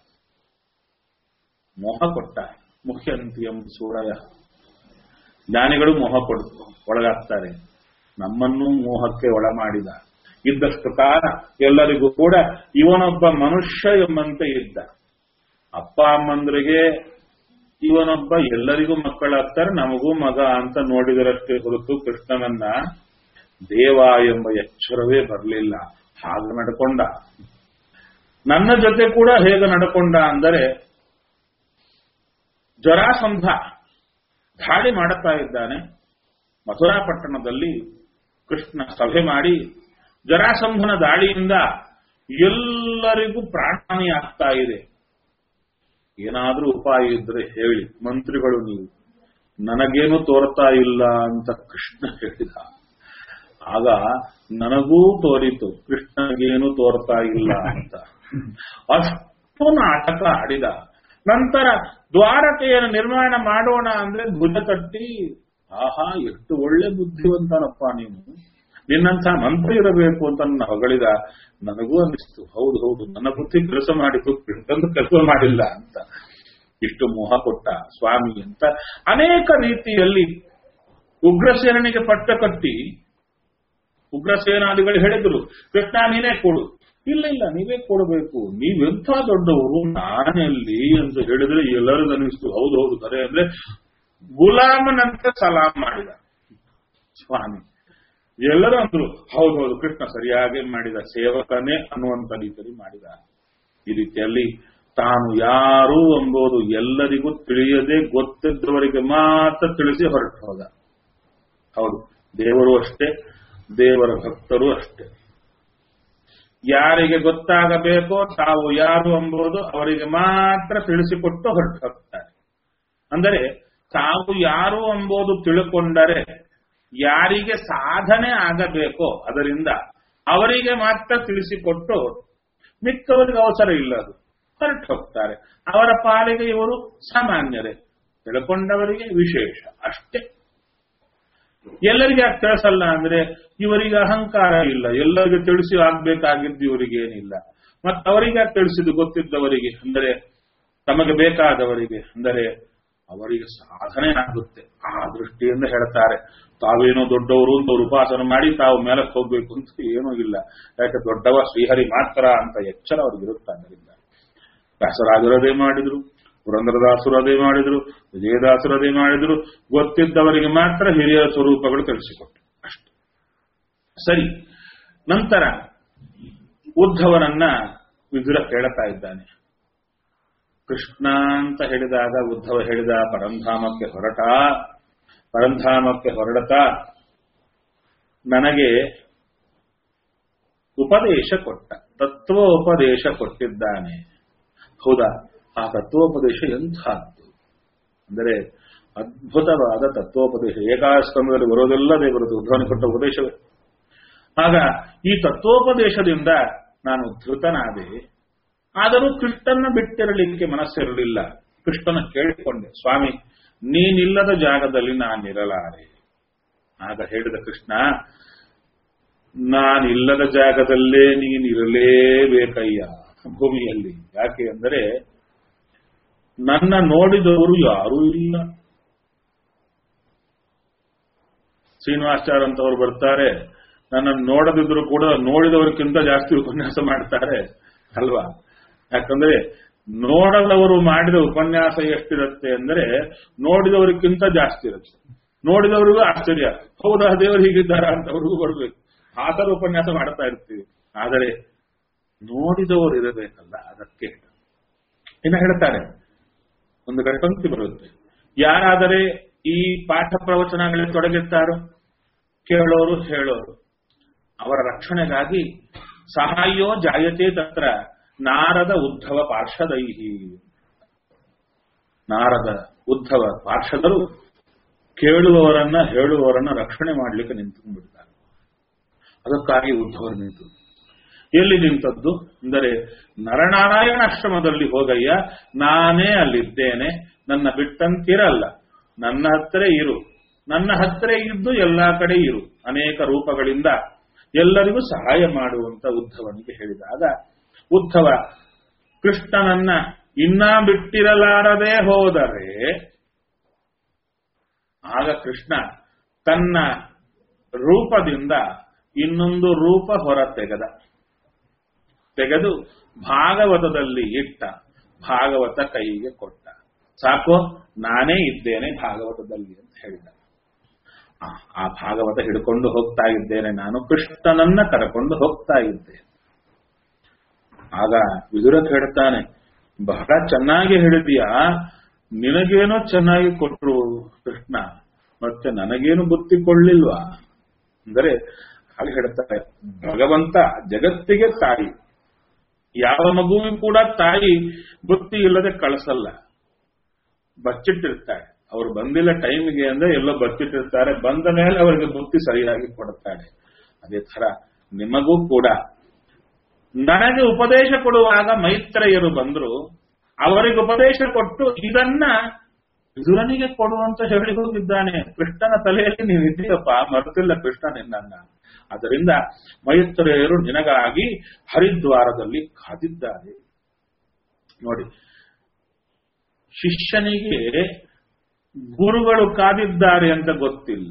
ಮೋಹ ಕೊಟ್ಟ. ಮುಖ್ಯಂತಿಯಂ ಸೂರಯ. ಜ್ಞಾನಿಗಳು ಮೋಹ ಕೊಡ್ತು ಒಳಗಾಗ್ತಾರೆ. ನಮ್ಮನ್ನು ಮೋಹಕ್ಕೆ ಒಳ ಮಾಡಿದ. ಇದ್ದಷ್ಟು ಕಾಲ ಎಲ್ಲರಿಗೂ ಕೂಡ ಇವನೊಬ್ಬ ಮನುಷ್ಯ ಎಂಬಂತೆ ಇದ್ದ. ಅಪ್ಪ ಅಮ್ಮಂದ್ರಿಗೆ ಇವನೊಬ್ಬ ಎಲ್ಲರಿಗೂ ಮಕ್ಕಳಾಗ್ತಾರೆ, ನಮಗೂ ಮಗ ಅಂತ ನೋಡಿದರಷ್ಟೇ ಹೊರತು ಕೃಷ್ಣನನ್ನ ದೇವ ಎಂಬ ಎಚ್ಚರವೇ ಬರಲಿಲ್ಲ. ಹಾಗೆ ನಡ್ಕೊಂಡ. ನನ್ನ ಜೊತೆ ಕೂಡ ಹೇಗೆ ನಡ್ಕೊಂಡ ಅಂದರೆ, ಜರಾಸಂಧ ದಾಳಿ ಮಾಡುತ್ತಾ ಇದ್ದಾನೆ. ಮಥುರಾ ಪಟ್ಟಣದಲ್ಲಿ ಕೃಷ್ಣ ಸಭೆ ಮಾಡಿ ಜರಾಸಂಧನ ದಾಳಿಯಿಂದ ಎಲ್ಲರಿಗೂ ಪ್ರಾಣಹಾನಿ ಆಗ್ತಾ ಇದೆ. ಏನಾದ್ರೂ ಉಪಾಯ ಇದ್ರೆ ಹೇಳಿ, ಮಂತ್ರಿಗಳು ನೀವು, ನನಗೇನು ತೋರ್ತಾ ಇಲ್ಲ ಅಂತ ಕೃಷ್ಣ ಹೇಳಿದ. ಆಗ ನನಗೂ ತೋರಿತು ಕೃಷ್ಣಗೇನು ತೋರ್ತಾ ಇಲ್ಲ ಅಂತ. ಅಷ್ಟು ನಾಟಕ ಆಡಿದ. ನಂತರ ದ್ವಾರಕೆಯನ್ನು ನಿರ್ಮಾಣ ಮಾಡೋಣ ಅಂದ್ರೆ ಭುಜ ತಟ್ಟಿ, ಆಹಾ ಎಷ್ಟು ಒಳ್ಳೆ ಬುದ್ಧಿವಂತನಪ್ಪ ನೀನು, ನಿನ್ನಂಥ ಮಂತ್ರಿ ಇರಬೇಕು ಅಂತ ನನ್ನ ಹೊಗಳಿದ. ನನಗೂ ಅನಿಸ್ತು, ಹೌದು ಹೌದು ನನ್ನ ಬುದ್ಧಿ ಕೆಲಸ ಮಾಡಿತು, ಕೃಷ್ಣಂದು ಕೆಲಸ ಮಾಡಿಲ್ಲ ಅಂತ. ಇಷ್ಟು ಮೋಹ ಕೊಟ್ಟ ಸ್ವಾಮಿ ಅಂತ ಅನೇಕ ರೀತಿಯಲ್ಲಿ ಉಗ್ರಸೇನಿಗೆ ಪಟ್ಟ ಕಟ್ಟಿ ಉಗ್ರಸೇನಾದಿಗಳು ಹೇಳಿದ್ರು, ಕೃಷ್ಣ ನೀನೇ ಕೊಡು. ಇಲ್ಲ ಇಲ್ಲ ನೀವೇ ಕೊಡಬೇಕು, ನೀವೆಂಥ ದೊಡ್ಡವರು, ನಾನೆಲ್ಲಿ ಅಂತ ಹೇಳಿದ್ರೆ ಎಲ್ಲರೂ ಅನಿಸ್ತು, ಹೌದು ಹೌದು ಕರೆ ಅಂದ್ರೆ ಗುಲಾಮನಂತೆ ಸಲಾಂ ಮಾಡಿದ ಸ್ವಾಮಿ. ಎಲ್ಲರೂ ಅಂದ್ರು, ಹೌದು ಹೌದು ಕೃಷ್ಣ ಸರಿಯಾಗಿ ಮಾಡಿದ, ಸೇವಕನೇ ಅನ್ನುವಂತ ರೀತಿಯಲ್ಲಿ ಮಾಡಿದ. ಈ ರೀತಿಯಲ್ಲಿ ತಾನು ಯಾರು ಎಂಬುದು ಎಲ್ಲರಿಗೂ ತಿಳಿಯದೆ ಗೊತ್ತಿದ್ದವರಿಗೆ ಮಾತ್ರ ತಿಳಿಸಿ ಹೊರಟು ಹೋದ. ಹೌದು, ದೇವರು ಅಷ್ಟೇ, ದೇವರ ಭಕ್ತರು ಅಷ್ಟೇ. ಯಾರಿಗೆ ಗೊತ್ತಾಗಬೇಕೋ ತಾವು ಯಾರು ಎಂಬುದು ಅವರಿಗೆ ಮಾತ್ರ ತಿಳಿಸಿಕೊಟ್ಟು ಹೊರಟು ಹೋಗ್ತಾರೆ. ಅಂದರೆ ತಾವು ಯಾರು ಎಂಬುದು ತಿಳ್ಕೊಂಡರೆ ಯಾರಿಗೆ ಸಾಧನೆ ಆಗಬೇಕೋ ಅದರಿಂದ ಅವರಿಗೆ ಮಾತ್ರ ತಿಳಿಸಿಕೊಟ್ಟು ಮಿಕ್ಕವರಿಗೆ ಅವಸರ ಇಲ್ಲ, ಅದು ಹೊರಟು ಹೋಗ್ತಾರೆ. ಅವರ ಪಾಲಿಗೆ ಇವರು ಸಾಮಾನ್ಯರೇ, ತಿಳ್ಕೊಂಡವರಿಗೆ ವಿಶೇಷ ಅಷ್ಟೇ. ಎಲ್ಲರಿಗೆ ಯಾಕೆ ತಿಳಿಸಲ್ಲ ಅಂದ್ರೆ ಇವರಿಗೆ ಅಹಂಕಾರ ಇಲ್ಲ, ಎಲ್ಲರಿಗೆ ತಿಳಿಸಿ ಆಗ್ಬೇಕಾಗಿದ್ದು ಇವರಿಗೇನಿಲ್ಲ. ಮತ್ತೆ ಅವರಿಗೆ ಯಾಕೆ ತಿಳಿಸಿದ್ದು ಗೊತ್ತಿದ್ದವರಿಗೆ ಅಂದರೆ ತಮಗೆ ಬೇಕಾದವರಿಗೆ ಅಂದರೆ ಅವರಿಗೆ ಸಾಧನೆ ಆಗುತ್ತೆ. ಆ ದೃಷ್ಟಿಯಿಂದ ಹೇಳ್ತಾರೆ, ತಾವೇನೋ ದೊಡ್ಡವರು ಅಂತ ಅವ್ರು ಉಪಾಸನ ಮಾಡಿ ತಾವು ಮೇಲಕ್ಕೆ ಹೋಗ್ಬೇಕು ಅಂತ ಏನೂ ಇಲ್ಲ. ಯಾಕೆ ದೊಡ್ಡವ ಶ್ರೀಹರಿ ಮಾತ್ರ ಅಂತ ಎಚ್ಚರ ಅವ್ರಿಗಿರುತ್ತೆ. ಅದರಿಂದ ವ್ಯಾಸರಾಜರದೇ ಮಾಡಿದ್ರು, ಪುರಂದರದಾಸರು ಅದೇ ಮಾಡಿದ್ರು, ವಿಜಯದಾಸರು ಅದೇ ಮಾಡಿದ್ರು. ಗೊತ್ತಿದ್ದವರಿಗೆ ಮಾತ್ರ ಹಿರಿಯ ಸ್ವರೂಪಗಳು ತಿಳಿಸಿಕೊಟ್ಟು ಅಷ್ಟು. ಸರಿ, ನಂತರ ಉದ್ಧವನನ್ನ ವಿದುರ ಕೇಳ್ತಾ ಇದ್ದಾನೆ. ಕೃಷ್ಣ ಅಂತ ಹೇಳಿದಾಗ ಉದ್ಧವ ಹೇಳಿದ ಪರಂಧಾಮಕ್ಕೆ ಹೊರಟ. ಪರಂಧಾಮಕ್ಕೆ ಹೊರಡತಾ ನನಗೆ ಉಪದೇಶ ಕೊಟ್ಟ, ತತ್ವೋಪದೇಶ ಕೊಟ್ಟಿದ್ದಾನೆ. ಹೌದಾ? ಆ ತತ್ವೋಪದೇಶ ಎಂಥದ್ದು ಅಂದರೆ ಅದ್ಭುತವಾದ ತತ್ವೋಪದೇಶ. ಏಕಾಸ್ಕಂದದಲ್ಲಿ ಬರೋದೆಲ್ಲ ದೇವರದು ಉದ್ಧವನಿಗೆ ಕೊಟ್ಟ ಉಪದೇಶವೇ. ಆಗ ಈ ತತ್ವೋಪದೇಶದಿಂದ ನಾನು ಧೃತನಾದೆ. ಆದರೂ ಕೃಷ್ಣನ ಬಿಟ್ಟಿರಲಿಕ್ಕೆ ಮನಸ್ಸಿರಲಿಲ್ಲ. ಕೃಷ್ಣನ ಕೇಳಿಕೊಂಡೆ, ಸ್ವಾಮಿ ನೀನಿಲ್ಲದ ಜಾಗದಲ್ಲಿ ನಾನಿರಲಾರೆ. ಆಗ ಹೇಳಿದ ಕೃಷ್ಣ, ನಾನಿಲ್ಲದ ಜಾಗದಲ್ಲೇ ನೀನಿರಲೇಬೇಕಯ್ಯ ಭೂಮಿಯಲ್ಲಿ. ಯಾಕೆ ಅಂದರೆ ನನ್ನ ನೋಡಿದವರು ಯಾರೂ ಇಲ್ಲ. ಶ್ರೀನಿವಾಸಾಚಾರ್ಯ ಅಂತವರು ಬರ್ತಾರೆ, ನನ್ನನ್ನು ನೋಡದಿದ್ರು ಕೂಡ ನೋಡಿದವರಿಗಿಂತ ಜಾಸ್ತಿ ಉಪನ್ಯಾಸ ಮಾಡ್ತಾರೆ ಅಲ್ವಾ? ಯಾಕಂದ್ರೆ ನೋಡದವರು ಮಾಡಿದ ಉಪನ್ಯಾಸ ಎಷ್ಟಿರುತ್ತೆ ಅಂದ್ರೆ ನೋಡಿದವರಿಗಿಂತ ಜಾಸ್ತಿ ಇರುತ್ತೆ. ನೋಡಿದವರಿಗೂ ಆಶ್ಚರ್ಯ, ಹೌದಾ ದೇವರು ಹೀಗಿದ್ದಾರಾ ಅಂತ ಅವ್ರಿಗೂ ಬರ್ಬೇಕು. ಆ ಥರ ಉಪನ್ಯಾಸ ಮಾಡ್ತಾ ಇರ್ತೀವಿ. ಆದರೆ ನೋಡಿದವರು ಇರಬೇಕಲ್ಲ, ಅದಕ್ಕೆ ಇನ್ನು ಹೇಳ್ತಾರೆ. ಒಂದು ಗಂಟಂತಿ ಬರುತ್ತೆ, ಯಾರಾದರೆ ಈ ಪಾಠ ಪ್ರವಚನಗಳಲ್ಲಿ ತೊಡಗಿರ್ತಾರೋ, ಕೇಳೋರು ಹೇಳೋರು, ಅವರ ರಕ್ಷಣೆಗಾಗಿ ಸಹಾಯೋ ಜಾಯತೆ ತತ್ರ ನಾರದ ಉದ್ಧವ ಪಾರ್ಷದೈಹಿ. ನಾರದ ಉದ್ಧವ ಪಾರ್ಷದರು ಕೇಳುವವರನ್ನ ಹೇಳುವವರನ್ನ ರಕ್ಷಣೆ ಮಾಡಲಿಕ್ಕೆ ನಿಂತುಕೊಂಡ್ಬಿಡ್ತಾರೆ. ಅದಕ್ಕಾಗಿ ಉದ್ಧವರು ನಿಂತು. ಎಲ್ಲಿ ನಿಂತದ್ದು ಅಂದರೆ ನರನಾರಾಯಣಾಶ್ರಮದಲ್ಲಿ ಹೋಗಯ್ಯ, ನಾನೇ ಅಲ್ಲಿದ್ದೇನೆ, ನನ್ನ ಬಿಟ್ಟಂತಿರಲ್ಲ, ನನ್ನ ಹತ್ತಿರ ಇರು, ನನ್ನ ಹತ್ತಿರ ಇದ್ದು ಎಲ್ಲಾ ಕಡೆ ಇರು, ಅನೇಕ ರೂಪಗಳಿಂದ ಎಲ್ಲರಿಗೂ ಸಹಾಯ ಮಾಡುವಂತ ಉದ್ಧವನಿಗೆ ಹೇಳಿದಾಗ ಉದ್ಧವ ಕೃಷ್ಣನನ್ನ ಇನ್ನ ಬಿಟ್ಟಿರಲಾರದೆ ಹೋದರೆ ಆಗ ಕೃಷ್ಣ ತನ್ನ ರೂಪದಿಂದ ಇನ್ನೊಂದು ರೂಪ ಹೊರ ತೆಗೆದ ತೆಗೆದು ಭಾಗವತದಲ್ಲಿ ಇಟ್ಟ, ಭಾಗವತ ಕೈಗೆ ಕೊಟ್ಟ. ಸಾಕು, ನಾನೇ ಇದ್ದೇನೆ ಭಾಗವತದಲ್ಲಿ ಅಂತ ಹೇಳಿದ. ಆ ಭಾಗವತ ಹಿಡ್ಕೊಂಡು ಹೋಗ್ತಾ ಇದ್ದೇನೆ, ನಾನು ಕೃಷ್ಣನನ್ನ ಕರಕೊಂಡು ಹೋಗ್ತಾ ಇದ್ದೇನೆ. ಆಗ ವಿದುರ ಹೇಳ್ತಾನೆ, ಬಹಳ ಚೆನ್ನಾಗಿ ಹೇಳಿದೀಯಾ, ನಿನಗೇನೋ ಚೆನ್ನಾಗಿ ಕೊಟ್ಟರು ಕೃಷ್ಣ, ಮತ್ತೆ ನನಗೇನು ಬುತ್ತಿಕೊಳ್ಳಿಲ್ವಾ ಅಂದರೆ ಹಾಗೆ ಹೇಳ್ತಾರೆ. ಭಗವಂತ ಜಗತ್ತಿಗೆ ತಾಯಿ, ಯಾವ ಮಗುವಿಗೂ ಕೂಡ ತಾಯಿ ಬುತ್ತಿ ಇಲ್ಲದೆ ಕಳಿಸಲ್ಲ, ಬಚ್ಚಿಟ್ಟಿರ್ತಾಳೆ. ಅವ್ರು ಬಂದಿಲ್ಲ ಟೈಮಿಗೆ ಅಂದ್ರೆ ಎಲ್ಲೋ ಬಚ್ಚಿಟ್ಟಿರ್ತಾರೆ, ಬಂದ ಮೇಲೆ ಅವರಿಗೆ ಬುತ್ತಿ ಸರಿಯಾಗಿ ಕೊಡುತ್ತಾಳೆ. ಅದೇ ತರ ನಿಮಗೂ ಕೂಡ ನನಗೆ ಉಪದೇಶ ಕೊಡುವಾಗ ಮೈತ್ರೇಯರು ಬಂದ್ರು, ಅವರಿಗೆ ಉಪದೇಶ ಕೊಟ್ಟು ಇದನ್ನ ವಿದುರನಿಗೆ ಕೊಡುವಂತ ಹೇಳಿ ಹೋಗಿದ್ದಾನೆ. ಕೃಷ್ಣನ ತಲೆಯಲ್ಲಿ ನೀವು ಇದ್ದೀಯಪ್ಪ, ಮರೆತಿಲ್ಲ ಕೃಷ್ಣ ನಿನ್ನನ್ನ. ಅದರಿಂದ ಮೈತ್ರೇಯರು ನಿನಗಾಗಿ ಹರಿದ್ವಾರದಲ್ಲಿ ಕಾದಿದ್ದಾರೆ. ನೋಡಿ, ಶಿಷ್ಯನಿಗೆ ಗುರುಗಳು ಕಾದಿದ್ದಾರೆ ಅಂತ ಗೊತ್ತಿಲ್ಲ,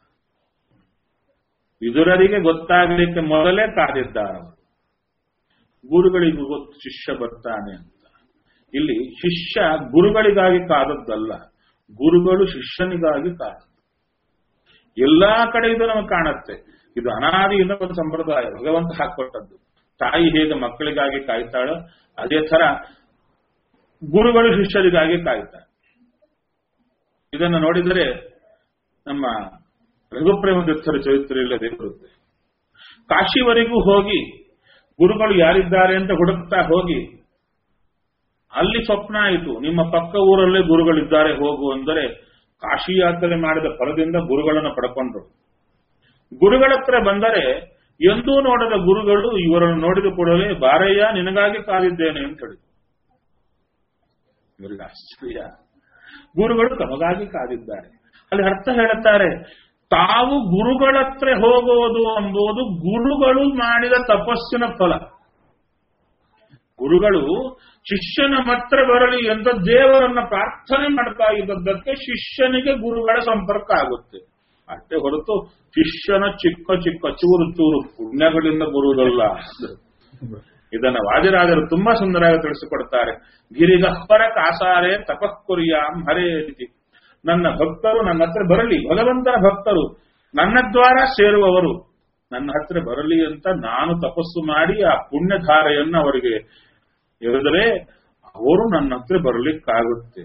ವಿದುರರಿಗೆ ಗೊತ್ತಾಗಲಿಕ್ಕೆ ಮೊದಲೇ ಕಾದಿದ್ದಾರೆ. ಗುರುಗಳಿಗೂ ಗೊತ್ತು ಶಿಷ್ಯ ಬರ್ತಾನೆ ಅಂತ. ಇಲ್ಲಿ ಶಿಷ್ಯ ಗುರುಗಳಿಗಾಗಿ ಕಾದದ್ದಲ್ಲ, ಗುರುಗಳು ಶಿಷ್ಯನಿಗಾಗಿ ಕಾದದ್ದು. ಎಲ್ಲಾ ಕಡೆ ಇದು ನಮಗೆ ಕಾಣುತ್ತೆ. ಇದು ಅನಾದಿಯಿಂದ ಒಂದು ಸಂಪ್ರದಾಯ, ಭಗವಂತ ಹಾಕೊಟ್ಟದ್ದು. ತಾಯಿ ಹೇಗೆ ಮಕ್ಕಳಿಗಾಗಿ ಕಾಯ್ತಾಳೋ ಅದೇ ತರ ಗುರುಗಳು ಶಿಷ್ಯರಿಗಾಗಿ ಕಾಯ್ತಾರೆ. ಇದನ್ನು ನೋಡಿದರೆ ನಮ್ಮ ರಘುಪ್ರೇಮ ತೀರ್ಥರ ಚರಿತ್ರೆ ಇಲ್ಲದೆ ಬರುತ್ತೆ. ಕಾಶಿವರೆಗೂ ಹೋಗಿ ಗುರುಗಳು ಯಾರಿದ್ದಾರೆ ಅಂತ ಹುಡುಕ್ತಾ ಹೋಗಿ ಅಲ್ಲಿ ಸ್ವಪ್ನ ಆಯಿತು, ನಿಮ್ಮ ಪಕ್ಕ ಊರಲ್ಲೇ ಗುರುಗಳಿದ್ದಾರೆ ಹೋಗು ಅಂದರೆ ಕಾಶಿ ಯಾತ್ರೆ ಮಾಡಿದ ಫಲದಿಂದ ಗುರುಗಳನ್ನು ಪಡ್ಕೊಂಡ್ರು. ಗುರುಗಳ ಹತ್ರ ಬಂದರೆ ಎಂದೂ ನೋಡದ ಗುರುಗಳು ಇವರನ್ನು ನೋಡಿದ ಕೂಡಲೇ ಬಾರಯ್ಯ ನಿನಗಾಗಿ ಕಾದಿದ್ದೇನೆ ಅಂತ ಹೇಳಿ. ಇವರಿಗೆ ಆಶ್ಚರ್ಯ, ಗುರುಗಳು ತಮಗಾಗಿ ಕಾದಿದ್ದಾರೆ. ಅಲ್ಲಿ ಅರ್ಥ ಹೇಳುತ್ತಾರೆ, ತಾವು ಗುರುಗಳತ್ರ ಹೋಗೋದು ಎಂಬುದು ಗುರುಗಳು ಮಾಡಿದ ತಪಸ್ಸಿನ ಫಲ. ಗುರುಗಳು ಶಿಷ್ಯನ ಮಾತ್ರ ಬರಲಿ ಅಂತ ದೇವರನ್ನ ಪ್ರಾರ್ಥನೆ ಮಾಡ್ತಾ ಇದ್ದದ್ದಕ್ಕೆ ಶಿಷ್ಯನಿಗೆ ಗುರುಗಳ ಸಂಪರ್ಕ ಆಗುತ್ತೆ. ಅಷ್ಟೇ ಹೊರತು ಶಿಷ್ಯನ ಚಿಕ್ಕ ಚಿಕ್ಕ ಚೂರು ಚೂರು ಪುಣ್ಯಗಳಿಂದ ಬರುವುದಲ್ಲ. ಇದನ್ನ ವಾದಿರಾಜರು ತುಂಬಾ ಸುಂದರವಾಗಿ ತಿಳಿಸಿಕೊಡ್ತಾರೆ. ಗಿರಿಗಹ್ವರ ಕಾಸಾರೆ ತಪಃಕುರ್ಯಾಂ ಹರೇ ರೀತಿ. ನನ್ನ ಭಕ್ತರು ನನ್ನ ಹತ್ರ ಬರಲಿ, ಭಗವಂತನ ಭಕ್ತರು ನನ್ನ ದ್ವಾರ ಸೇರುವವರು ನನ್ನ ಹತ್ರ ಬರಲಿ ಅಂತ ನಾನು ತಪಸ್ಸು ಮಾಡಿ ಆ ಪುಣ್ಯಧಾರೆಯನ್ನು ಅವರಿಗೆ ಎರೆದರೆ ಅವರು ನನ್ನ ಹತ್ರ ಬರಲಿಕ್ಕಾಗುತ್ತೆ.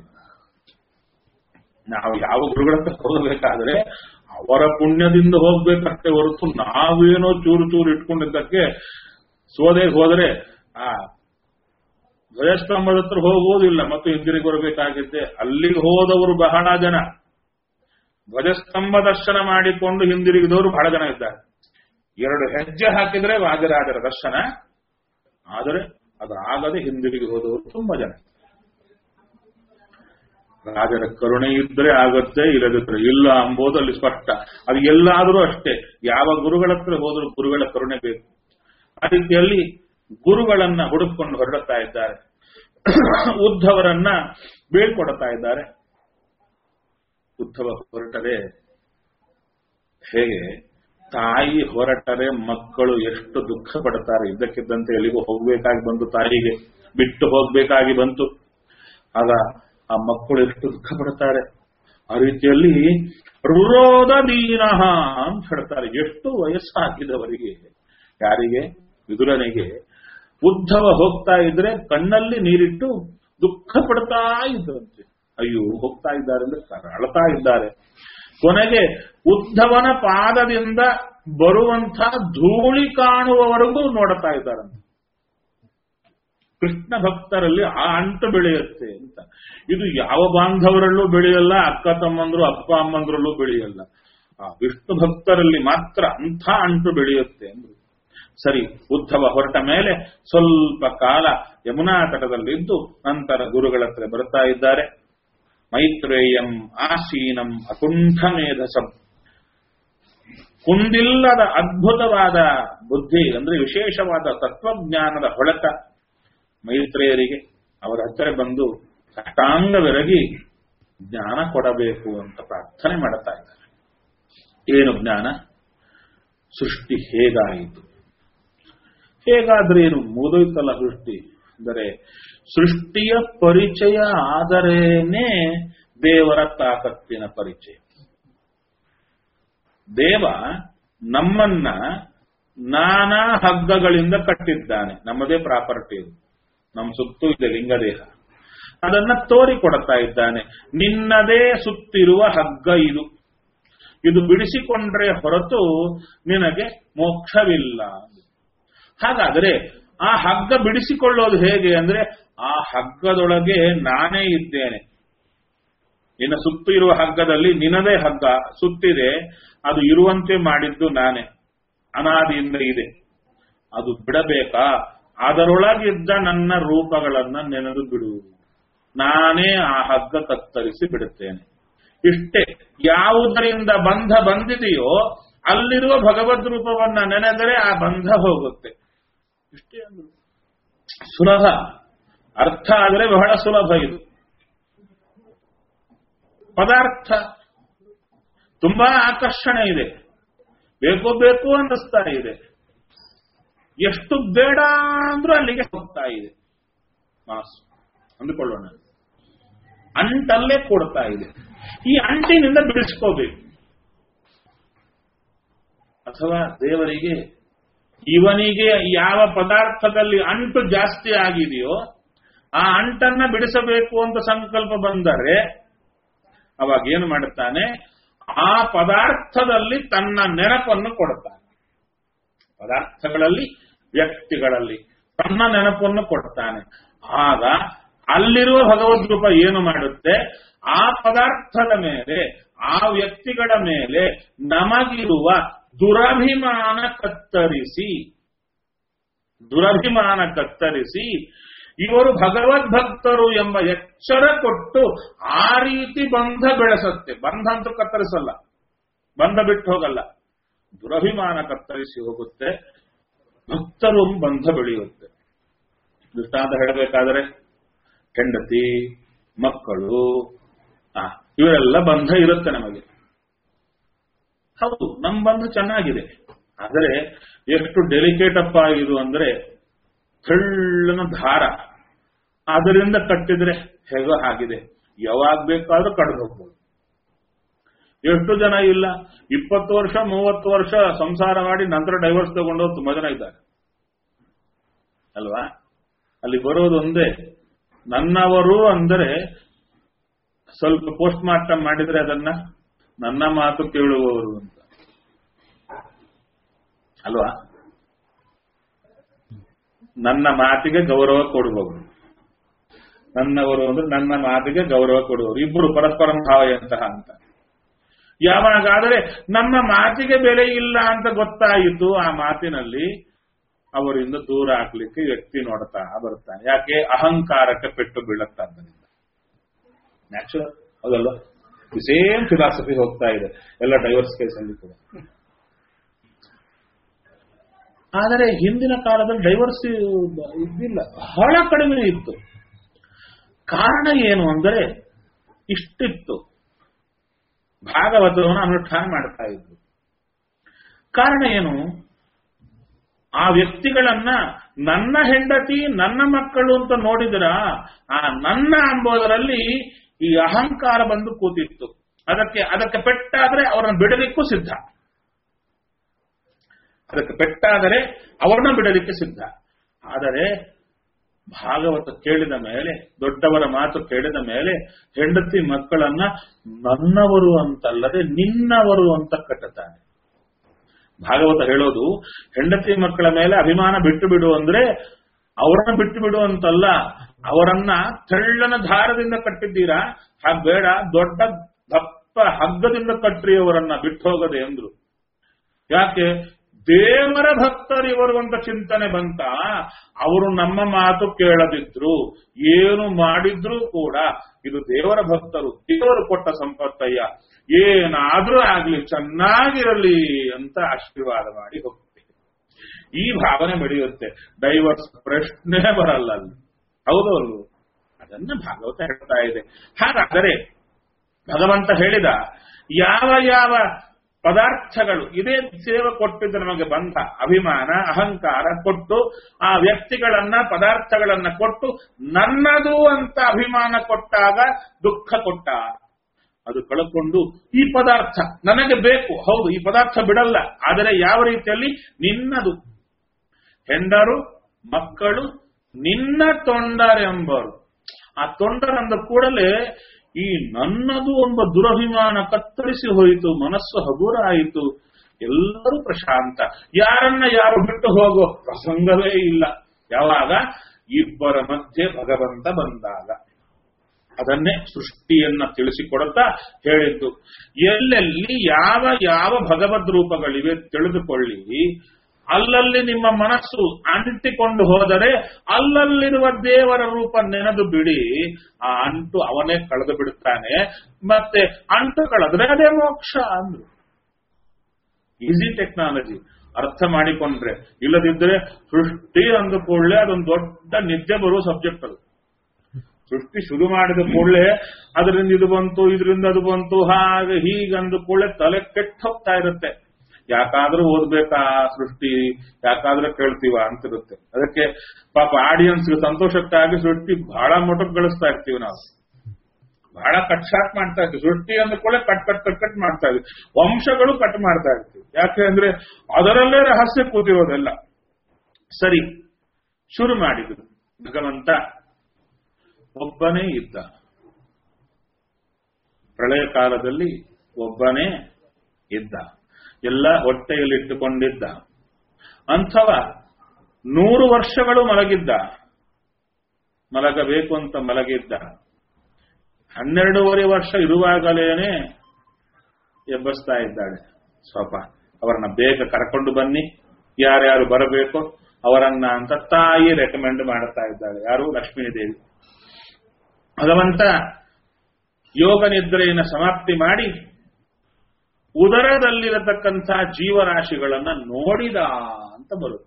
ನಾವು ಯಾವ ಗುರುಗಳ ಹತ್ರ ಹೋಗಬೇಕಾದ್ರೆ ಅವರ ಪುಣ್ಯದಿಂದ ಹೋಗ್ಬೇಕಷ್ಟೇ ಹೊರತು ನಾವೇನೋ ಚೂರು ಚೂರು ಇಟ್ಕೊಂಡಿದ್ದಕ್ಕೆ ಸೋದೆ ಹೋದರೆ ಆ ಧ್ವಜಸ್ತಂಭದ ಹತ್ರ ಹೋಗುವುದಿಲ್ಲ ಮತ್ತು ಹಿಂದಿರುಗಿ ಬರಬೇಕಾಗಿದ್ದೆ. ಅಲ್ಲಿಗೆ ಹೋದವರು ಬಹಳ ಜನ, ಧ್ವಜಸ್ತಂಭ ದರ್ಶನ ಮಾಡಿಕೊಂಡು ಹಿಂದಿರುಗಿದವರು ಬಹಳ ಜನ ಇದ್ದಾರೆ. ಎರಡು ಹೆಜ್ಜೆ ಹಾಕಿದ್ರೆ ವಾದಿರಾಜರ ದರ್ಶನ, ಆದರೆ ಅದಾಗದೆ ಹಿಂದಿರುಗಿ ಹೋದವರು ತುಂಬಾ ಜನ. ರಾಜರ ಕರುಣೆ ಇದ್ರೆ ಆಗತ್ತೆ, ಇಲ್ಲದಿದ್ರೆ ಇಲ್ಲ ಅಂಬೋದು ಅಲ್ಲಿ ಸ್ಪಷ್ಟ. ಅದು ಎಲ್ಲಾದರೂ ಅಷ್ಟೇ, ಯಾವ ಗುರುಗಳ ಹತ್ರ ಹೋದರೂ ಗುರುಗಳ ಕರುಣೆ ಬೇಕು. ಆ ರೀತಿಯಲ್ಲಿ ಗುರುಗಳನ್ನ ಹುಡುಕೊಂಡು ಹೊರಡುತ್ತಾ ಇದ್ದಾರೆ. ಉದ್ಧವರನ್ನ ಬೀಳ್ಕೊಡುತ್ತಾ ಇದ್ದಾರೆ. ಉದ್ಧವ ಹೊರಟರೆ ಹೇಗೆ ತಾಯಿ ಹೊರಟರೆ ಮಕ್ಕಳು ಎಷ್ಟು ದುಃಖ ಪಡುತ್ತಾರೆ. ಇದ್ದಕ್ಕಿದ್ದಂತೆ ಎಲ್ಲಿಗೂ ಹೋಗ್ಬೇಕಾಗಿ ಬಂತು, ತಾಯಿಗೆ ಬಿಟ್ಟು ಹೋಗ್ಬೇಕಾಗಿ ಬಂತು. ಆಗ ಆ ಮಕ್ಕಳು ಎಷ್ಟು ದುಃಖ ಪಡುತ್ತಾರೆ. ಆ ರೀತಿಯಲ್ಲಿ ರುರೋಧ ದೀನಃ ಅಂತ ಹೇಳ್ತಾರೆ. ಎಷ್ಟು ವಯಸ್ಸಾಗಿದವರಿಗೆ, ಯಾರಿಗೆ? ವಿದುರನಿಗೆ. ಉದ್ಧವ ಹೋಗ್ತಾ ಇದ್ರೆ ಕಣ್ಣಲ್ಲಿ ನೀರಿಟ್ಟು ದುಃಖ ಪಡ್ತಾ ಇದ್ದಂತೆ. ಅಯ್ಯೋ ಹೋಗ್ತಾ ಇದ್ದಾರೆ ಅಂದ್ರೆ ಅಳತಾ ಇದ್ದಾರೆ. ಕೊನೆಗೆ ಉದ್ಧವನ ಪಾದದಿಂದ ಬರುವಂತ ಧೂಳಿ ಕಾಣುವವರೆಗೂ ನೋಡ್ತಾ ಇದ್ದಾರಂತೆ. ಕೃಷ್ಣ ಭಕ್ತರಲ್ಲಿ ಆ ಅಂಟು ಬೆಳೆಯುತ್ತೆ ಅಂತ. ಇದು ಯಾವ ಬಾಂಧವರಲ್ಲೂ ಬೆಳೆಯಲ್ಲ, ಅಕ್ಕ ತಮ್ಮಂದ್ರು ಅಪ್ಪ ಅಮ್ಮಂದ್ರಲ್ಲೂ ಬೆಳೆಯಲ್ಲ. ಆ ವಿಷ್ಣು ಭಕ್ತರಲ್ಲಿ ಮಾತ್ರ ಅಂಥ ಅಂಟು ಬೆಳೆಯುತ್ತೆ ಅಂದ್ರು. ಸರಿ, ಉದ್ಧವ ಹೊರಟ ಮೇಲೆ ಸ್ವಲ್ಪ ಕಾಲ ಯಮುನಾ ತಟದಲ್ಲಿದ್ದು ನಂತರ ಗುರುಗಳ ಹತ್ರ ಬರ್ತಾ ಇದ್ದಾರೆ. ಮೈತ್ರೇಯಂ ಆಸೀನಂ ಅಕುಂಠ ಮೇಧಸಂ. ಕುಂದಿಲ್ಲದ ಅದ್ಭುತವಾದ ಬುದ್ಧಿ ಅಂದ್ರೆ ವಿಶೇಷವಾದ ತತ್ವಜ್ಞಾನದ ಹೊಳತ ಮೈತ್ರೇಯರಿಗೆ. ಅವರ ಹತ್ತಿರ ಬಂದು ಸಾಷ್ಟಾಂಗವೆರಗಿ ಜ್ಞಾನ ಕೊಡಬೇಕು ಅಂತ ಪ್ರಾರ್ಥನೆ ಮಾಡುತ್ತಾ ಇದ್ದಾರೆ. ಏನು ಜ್ಞಾನ? ಸೃಷ್ಟಿ ಹೇಗಾಯಿತು, ಹೇಗಾದ್ರೇನು ಮುಗಿದೋಯ್ತಲ್ಲ ಸೃಷ್ಟಿ ಅಂದರೆ, ಸೃಷ್ಟಿಯ ಪರಿಚಯ ಆದರೇನೆ ದೇವರ ತಾಕತ್ತಿನ ಪರಿಚಯ. ದೇವ ನಮ್ಮನ್ನ ನಾನಾ ಹಗ್ಗಗಳಿಂದ ಕಟ್ಟಿದ್ದಾನೆ. ನಮ್ಮದೇ ಪ್ರಾಪರ್ಟಿ ಇದು, ನಮ್ಮ ಸುತ್ತೂ ಇದೆ ಲಿಂಗದೇಹ. ಅದನ್ನ ತೋರಿಕೊಡ್ತಾ ಇದ್ದಾನೆ. ನಿನ್ನದೇ ಸುತ್ತಿರುವ ಹಗ್ಗ ಇದು, ಇದು ಬಿಡಿಸಿಕೊಂಡ್ರೆ ಹೊರತು ನಿನಗೆ ಮೋಕ್ಷವಿಲ್ಲ. ಹಾಗಾದರೆ ಆ ಹಗ್ಗ ಬಿಡಿಸಿಕೊಳ್ಳೋದು ಹೇಗೆ ಅಂದ್ರೆ, ಆ ಹಗ್ಗದೊಳಗೆ ನಾನೇ ಇದ್ದೇನೆ. ನಿನ್ನ ಸುತ್ತು ಇರುವ ಹಗ್ಗದಲ್ಲಿ ನಿನ್ನದೇ ಹಗ್ಗ ಸುತ್ತಿದೆ, ಅದು ಇರುವಂತೆ ಮಾಡಿದ್ದು ನಾನೇ, ಅನಾದಿಯಿಂದ ಇದೆ. ಅದು ಬಿಡಬೇಕಾ? ಅದರೊಳಗಿದ್ದ ನನ್ನ ರೂಪಗಳನ್ನ ನೆನೆದು ಬಿಡು, ನಾನೇ ಆ ಹಗ್ಗ ಕತ್ತರಿಸಿ ಬಿಡುತ್ತೇನೆ. ಇಷ್ಟೇ. ಯಾವುದರಿಂದ ಬಂಧ ಬಂದಿದೆಯೋ ಅಲ್ಲಿರುವ ಭಗವದ್ ರೂಪವನ್ನ ನೆನೆದರೆ ಆ ಬಂಧ ಹೋಗುತ್ತೆ. ಇಷ್ಟೇ ಅಂದ್ರು. ಸುಲಭ, ಅರ್ಥ ಆದರೆ ಬಹಳ ಸುಲಭ. ಇದು ಪದಾರ್ಥ ತುಂಬಾ ಆಕರ್ಷಣೆ ಇದೆ, ಬೇಕು ಬೇಕು ಅನ್ನಿಸ್ತಾ ಇದೆ. ಎಷ್ಟು ಬೇಡ ಅಂದ್ರೂ ಅಲ್ಲಿಗೆ ಹೋಗ್ತಾ ಇದೆ ಮಾಸು ಅಂದುಕೊಳ್ಳೋಣ. ಅಂಟಲ್ಲೇ ಕೊಡ್ತಾ ಇದೆ. ಈ ಅಂಟಿನಿಂದ ಬಿಡಿಸ್ಕೋಬೇಕು. ಅಥವಾ ದೇವರಿಗೆ ಇವನಿಗೆ ಯಾವ ಪದಾರ್ಥದಲ್ಲಿ ಅಂಟು ಜಾಸ್ತಿ ಆಗಿದೆಯೋ ಆ ಅಂಟನ್ನ ಬಿಡಿಸಬೇಕು ಅಂತ ಸಂಕಲ್ಪ ಬಂದರೆ ಅವಾಗ ಏನು ಮಾಡುತ್ತಾನೆ? ಆ ಪದಾರ್ಥದಲ್ಲಿ ತನ್ನ ನೆನಪನ್ನು ಕೊಡುತ್ತಾನೆ. ಪದಾರ್ಥಗಳಲ್ಲಿ, ವ್ಯಕ್ತಿಗಳಲ್ಲಿ ತನ್ನ ನೆನಪನ್ನು ಕೊಡ್ತಾನೆ. ಆಗ ಅಲ್ಲಿರುವ ಭಗವದ್ ರೂಪ ಏನು ಮಾಡುತ್ತೆ? ಆ ಪದಾರ್ಥದ ಮೇಲೆ, ಆ ವ್ಯಕ್ತಿಗಳ ಮೇಲೆ ನಮಗಿರುವ ದುರಭಿಮಾನ ಕತ್ತರಿಸಿ ದುರಭಿಮಾನ ಕತ್ತರಿಸಿ ಇವರು ಭಗವದ್ಭಕ್ತರು ಎಂಬ ಎಚ್ಚರ ಕೊಟ್ಟು ಆ ರೀತಿ ಬಂಧ ಬೆಳೆಸುತ್ತೆ. ಬಂಧ ಅಂತೂ ಕತ್ತರಿಸಲ್ಲ, ಬಂಧ ಬಿಟ್ಟು ಹೋಗಲ್ಲ, ದುರಭಿಮಾನ ಕತ್ತರಿಸಿ ಹೋಗುತ್ತೆ. ಭಕ್ತರು ಬಂಧ ಬೆಳೆಯುತ್ತೆ. ದೃಷ್ಟಾಂತ ಹೇಳಬೇಕಾದರೆ ಹೆಂಡತಿ, ಮಕ್ಕಳು, ಆ ಇವರೆಲ್ಲ ಬಂಧ ಇರುತ್ತೆ ನಮಗೆ. ಹೌದು, ನಮ್ಮ ಬಂಧ ಚೆನ್ನಾಗಿದೆ. ಆದರೆ ಎಷ್ಟು ಡೆಲಿಕೇಟ್ ಅಪ್ಪ ಇದು ಅಂದ್ರೆ, ತೆಳ್ಳನ ದಾರ, ಅದರಿಂದ ಕಟ್ಟಿದ್ರೆ ಹೇಗೋ ಆಗಿದೆ, ಯಾವಾಗ ಬೇಕಾದ್ರೂ ಕಡ್ದು ಹೋಗ್ಬೋದು. ಎಷ್ಟು ಜನ ಇಲ್ಲ, ಇಪ್ಪತ್ತು ವರ್ಷ ಮೂವತ್ತು ವರ್ಷ ಸಂಸಾರ ಮಾಡಿ ನಂತರ ಡೈವರ್ಸ್ ತಗೊಂಡು ತುಂಬಾ ಜನ ಇದ್ದಾರೆ ಅಲ್ವಾ. ಅಲ್ಲಿ ಬರೋದು ಒಂದೇ, ನನ್ನವರು ಅಂದರೆ ಸ್ವಲ್ಪ ಪೋಸ್ಟ್ ಮಾರ್ಟಮ್ ಮಾಡಿದ್ರೆ ಅದನ್ನ ನನ್ನ ಮಾತು ಕೇಳುವವರು ಅಂತ ಅಲ್ವಾ. ನನ್ನ ಮಾತಿಗೆ ಗೌರವ ಕೊಡುವವರು, ನನ್ನವರು ಅಂದ್ರೆ ನನ್ನ ಮಾತಿಗೆ ಗೌರವ ಕೊಡುವವರು, ಇಬ್ಬರು ಪರಸ್ಪರ ಭಾವಯಂತಹ ಅಂತ. ಯಾವಾಗಾದರೆ ನಮ್ಮ ಮಾತಿಗೆ ಬೆಲೆ ಇಲ್ಲ ಅಂತ ಗೊತ್ತಾಯಿತು, ಆ ಮಾತಿನಲ್ಲಿ ಅವರಿಂದ ದೂರ ಹಾಕ್ಲಿಕ್ಕೆ ವ್ಯಕ್ತಿ ನೋಡ್ತಾ ಬರ್ತಾನೆ. ಯಾಕೆ? ಅಹಂಕಾರಕ್ಕೆ ಪೆಟ್ಟು ಬೀಳುತ್ತಾದ್ದರಿಂದ. ನ್ಯಾಚುರಲ್ ಹೌದಲ್ಲ. ಸೇಮ್ ಫಿಲಾಸಫಿ ಹೋಗ್ತಾ ಇದೆ ಎಲ್ಲ ಡೈವರ್ಸ್ ಕೇಸಲ್ಲಿ ಕೂಡ. ಆದರೆ ಹಿಂದಿನ ಕಾಲದಲ್ಲಿ ಡೈವರ್ಸ್ ಇದ್ದಿಲ್ಲ, ಬಹಳ ಕಡಿಮೆ ಇತ್ತು. ಕಾರಣ ಏನು ಅಂದರೆ ಇಷ್ಟಿತ್ತು, ಭಾಗವತವನ್ನು ಅನುಷ್ಠಾನ ಮಾಡ್ತಾ ಇದ್ರು. ಕಾರಣ ಏನು? ಆ ವ್ಯಕ್ತಿಗಳನ್ನ ನನ್ನ ಹೆಂಡತಿ ನನ್ನ ಮಕ್ಕಳು ಅಂತ ನೋಡಿದ್ರ ಆ ನನ್ನ ಅಂಬೋದರಲ್ಲಿ ಈ ಅಹಂಕಾರ ಬಂದು ಕೂತಿತ್ತು. ಅದಕ್ಕೆ ಅದಕ್ಕೆ ಪೆಟ್ಟಾದರೆ ಅವರನ್ನು ಬಿಡಲಿಕ್ಕೂ ಸಿದ್ಧ, ಅದಕ್ಕೆ ಪೆಟ್ಟಾದರೆ ಅವರನ್ನ ಬಿಡಲಿಕ್ಕೆ ಸಿದ್ಧ. ಆದರೆ ಭಾಗವತ ಕೇಳಿದ ಮೇಲೆ, ದೊಡ್ಡವರ ಮಾತು ಕೇಳಿದ ಮೇಲೆ ಹೆಂಡತಿ ಮಕ್ಕಳನ್ನ ನನ್ನವರು ಅಂತಲ್ಲದೆ ನಿನ್ನವರು ಅಂತ ಕಟ್ಟುತ್ತಾನೆ. ಭಾಗವತ ಹೇಳೋದು ಹೆಂಡತಿ ಮಕ್ಕಳ ಮೇಲೆ ಅಭಿಮಾನ ಬಿಟ್ಟು ಬಿಡು ಅಂದ್ರೆ ಅವರನ್ನ ಬಿಟ್ಟು ಬಿಡು ಅಂತಲ್ಲ, ಅವರನ್ನ ತೆಳ್ಳನ ದಾರದಿಂದ ಕಟ್ಟಿದ್ದೀರಾ, ಹಾಗೆ ಬೇಡ, ದೊಡ್ಡ ದಪ್ಪ ಹಗ್ಗದಿಂದ ಕಟ್ಟ್ರಿ ಅವರನ್ನ ಬಿಟ್ಟು ಹೋಗದೆ ಎಂದ್ರು. ಯಾಕೆ? ದೇವರ ಭಕ್ತರಿವರು ಅಂತ ಚಿಂತನೆ ಬಂತ. ಅವರು ನಮ್ಮ ಮಾತು ಕೇಳದಿದ್ರು, ಏನು ಮಾಡಿದ್ರು ಕೂಡ ಇದು ದೇವರ ಭಕ್ತರು, ದೇವರು ಕೊಟ್ಟ ಸಂಪತ್ತಯ್ಯ, ಏನಾದ್ರೂ ಆಗ್ಲಿ ಚೆನ್ನಾಗಿರಲಿ ಅಂತ ಆಶೀರ್ವಾದ ಮಾಡಿ ಹೋಗ್ತೇವೆ. ಈ ಭಾವನೆ ಬೆಳೆಯುತ್ತೆ, ಡೈವರ್ಸ್ ಪ್ರಶ್ನೆ ಬರಲ್ಲ ಅಲ್ಲಿ. ಹೌದು ಅಲ್ವ? ಅದನ್ನ ಭಾಗವತ ಹೇಳ್ತಾ ಇದೆ. ಹಾಗಾದರೆ ಭಗವಂತ ಹೇಳಿದ ಯಾವ ಯಾವ ಪದಾರ್ಥಗಳು ಇದೇ ಸೇವೆ ಕೊಟ್ಟಿದ್ದು ನಮಗೆ ಬಂಧ, ಅಭಿಮಾನ ಅಹಂಕಾರ ಕೊಟ್ಟು ಆ ವ್ಯಕ್ತಿಗಳನ್ನ ಪದಾರ್ಥಗಳನ್ನ ಕೊಟ್ಟು ನನ್ನದು ಅಂತ ಅಭಿಮಾನ ಕೊಟ್ಟಾಗ ದುಃಖ ಕೊಟ್ಟ. ಅದು ಕಳ್ಕೊಂಡು ಈ ಪದಾರ್ಥ ನನಗೆ ಬೇಕು, ಹೌದು ಈ ಪದಾರ್ಥ ಬಿಡಲ್ಲ, ಆದರೆ ಯಾವ ರೀತಿಯಲ್ಲಿ? ನಿನ್ನದು. ಹೆಂಡರು ಮಕ್ಕಳು ನಿನ್ನ ತೊಂಡರೆಂಬರು. ಆ ತೊಂಡರಂದ ಕೂಡಲೇ ಈ ನನ್ನದು ಎಂಬ ದುರಭಿಮಾನ ಕತ್ತರಿಸಿ ಹೋಯಿತು, ಮನಸ್ಸು ಹಗುರ ಆಯಿತು, ಎಲ್ಲರೂ ಪ್ರಶಾಂತ. ಯಾರನ್ನ ಯಾರು ಬಿಟ್ಟು ಹೋಗೋ ಪ್ರಸಂಗವೇ ಇಲ್ಲ. ಯಾವಾಗ? ಇಬ್ಬರ ಮಧ್ಯೆ ಭಗವಂತ ಬಂದಾಗ. ಅದನ್ನೇ ಸೃಷ್ಟಿಯನ್ನ ತಿಳಿಸಿಕೊಡುತ್ತಾ ಹೇಳಿದ್ದು. ಎಲ್ಲೆಲ್ಲಿ ಯಾವ ಯಾವ ಭಗವದ್ ರೂಪಗಳಿವೆ ತಿಳಿದುಕೊಳ್ಳಿ, ಅಲ್ಲಲ್ಲಿ ನಿಮ್ಮ ಮನಸ್ಸು ಅಂಟಿಕೊಂಡು ಹೋದರೆ ಅಲ್ಲಲ್ಲಿರುವ ದೇವರ ರೂಪ ನೆನೆದು ಬಿಡಿ, ಆ ಅಂಟು ಅವನೇ ಕಳೆದು ಬಿಡುತ್ತಾನೆ. ಮತ್ತೆ ಅಂಟು ಕಳೆದ್ರೆ ಅದೇ ಮೋಕ್ಷ ಅಂದ್ರು. ಈಸಿ ಟೆಕ್ನಾಲಜಿ ಅರ್ಥ ಮಾಡಿಕೊಂಡ್ರೆ. ಇಲ್ಲದಿದ್ರೆ ಸೃಷ್ಟಿ ಅಂದ ಕೂಡಲೇ ಅದೊಂದು ದೊಡ್ಡ ನಿದ್ದೆ ಬರುವ ಸಬ್ಜೆಕ್ಟ್. ಅದು ಸೃಷ್ಟಿ ಶುರು ಮಾಡಿದ ಕೂಡಲೇ ಅದರಿಂದ ಇದು ಬಂತು, ಇದರಿಂದ ಅದು ಬಂತು, ಹಾಗೆ ಹೀಗಂದ ಕೂಡಲೇ ತಲೆ ಕೆಟ್ಟ ಹೋಗ್ತಾ ಇರುತ್ತೆ. ಯಾಕಾದ್ರೂ ಓದ್ಬೇಕಾ ಸೃಷ್ಟಿ, ಯಾಕಾದ್ರೂ ಕೇಳ್ತೀವ ಅಂತಿರುತ್ತೆ. ಅದಕ್ಕೆ ಪಾಪ ಆಡಿಯನ್ಸ್ಗೆ ಸಂತೋಷಕ್ಕಾಗಿ ಸೃಷ್ಟಿ ಬಹಳ ಮೊಟಕ್ ಗಳಿಸ್ತಾ ಇರ್ತೀವಿ ನಾವು, ಬಹಳ ಕಟ್ ಶಾಟ್ ಮಾಡ್ತಾ ಇರ್ತೀವಿ. ಸೃಷ್ಟಿ ಅಂದ ಕೂಡ ಕಟ್ ಕಟ್ ಕಟ್ ಕಟ್ ಮಾಡ್ತಾ ಇದ್ವಿ, ವಂಶಗಳು ಕಟ್ ಮಾಡ್ತಾ ಇರ್ತೀವಿ. ಯಾಕೆ ಅಂದ್ರೆ ಅದರಲ್ಲೇ ರಹಸ್ಯ ಕೂತಿರೋದೆಲ್ಲ. ಸರಿ, ಶುರು ಮಾಡಿದ್ರು. ಭಗವಂತ ಒಬ್ಬನೇ ಇದ್ದ, ಪ್ರಳಯ ಕಾಲದಲ್ಲಿ ಒಬ್ಬನೇ ಇದ್ದ, ಎಲ್ಲ ಹೊಟ್ಟೆಯಲ್ಲಿಟ್ಟುಕೊಂಡಿದ್ದ. ಅಂಥವ ನೂರು ವರ್ಷಗಳು ಮಲಗಿದ್ದ, ಮಲಗಬೇಕು ಅಂತ ಮಲಗಿದ್ದ. ಹನ್ನೆರಡೂವರೆ ವರ್ಷ ಇರುವಾಗಲೇನೆ ಎಬ್ಬಸ್ತಾ ಇದ್ದಾಳೆ. ಸ್ವಲ್ಪ ಅವರನ್ನ ಬೇಗ ಕರ್ಕೊಂಡು ಬನ್ನಿ, ಯಾರ್ಯಾರು ಬರಬೇಕು ಅವರನ್ನ ಅಂತ ತಾಯಿ ರೆಕಮೆಂಡ್ ಮಾಡ್ತಾ ಇದ್ದಾಳೆ. ಯಾರು? ಲಕ್ಷ್ಮೀದೇವಿ. ಭಗವಂತ ಯೋಗ ನಿದ್ರೆಯನ್ನು ಸಮಾಪ್ತಿ ಮಾಡಿ ಉದರದಲ್ಲಿರತಕ್ಕಂಥ ಜೀವರಾಶಿಗಳನ್ನ ನೋಡಿದ ಅಂತ ಬರುತ್ತೆ.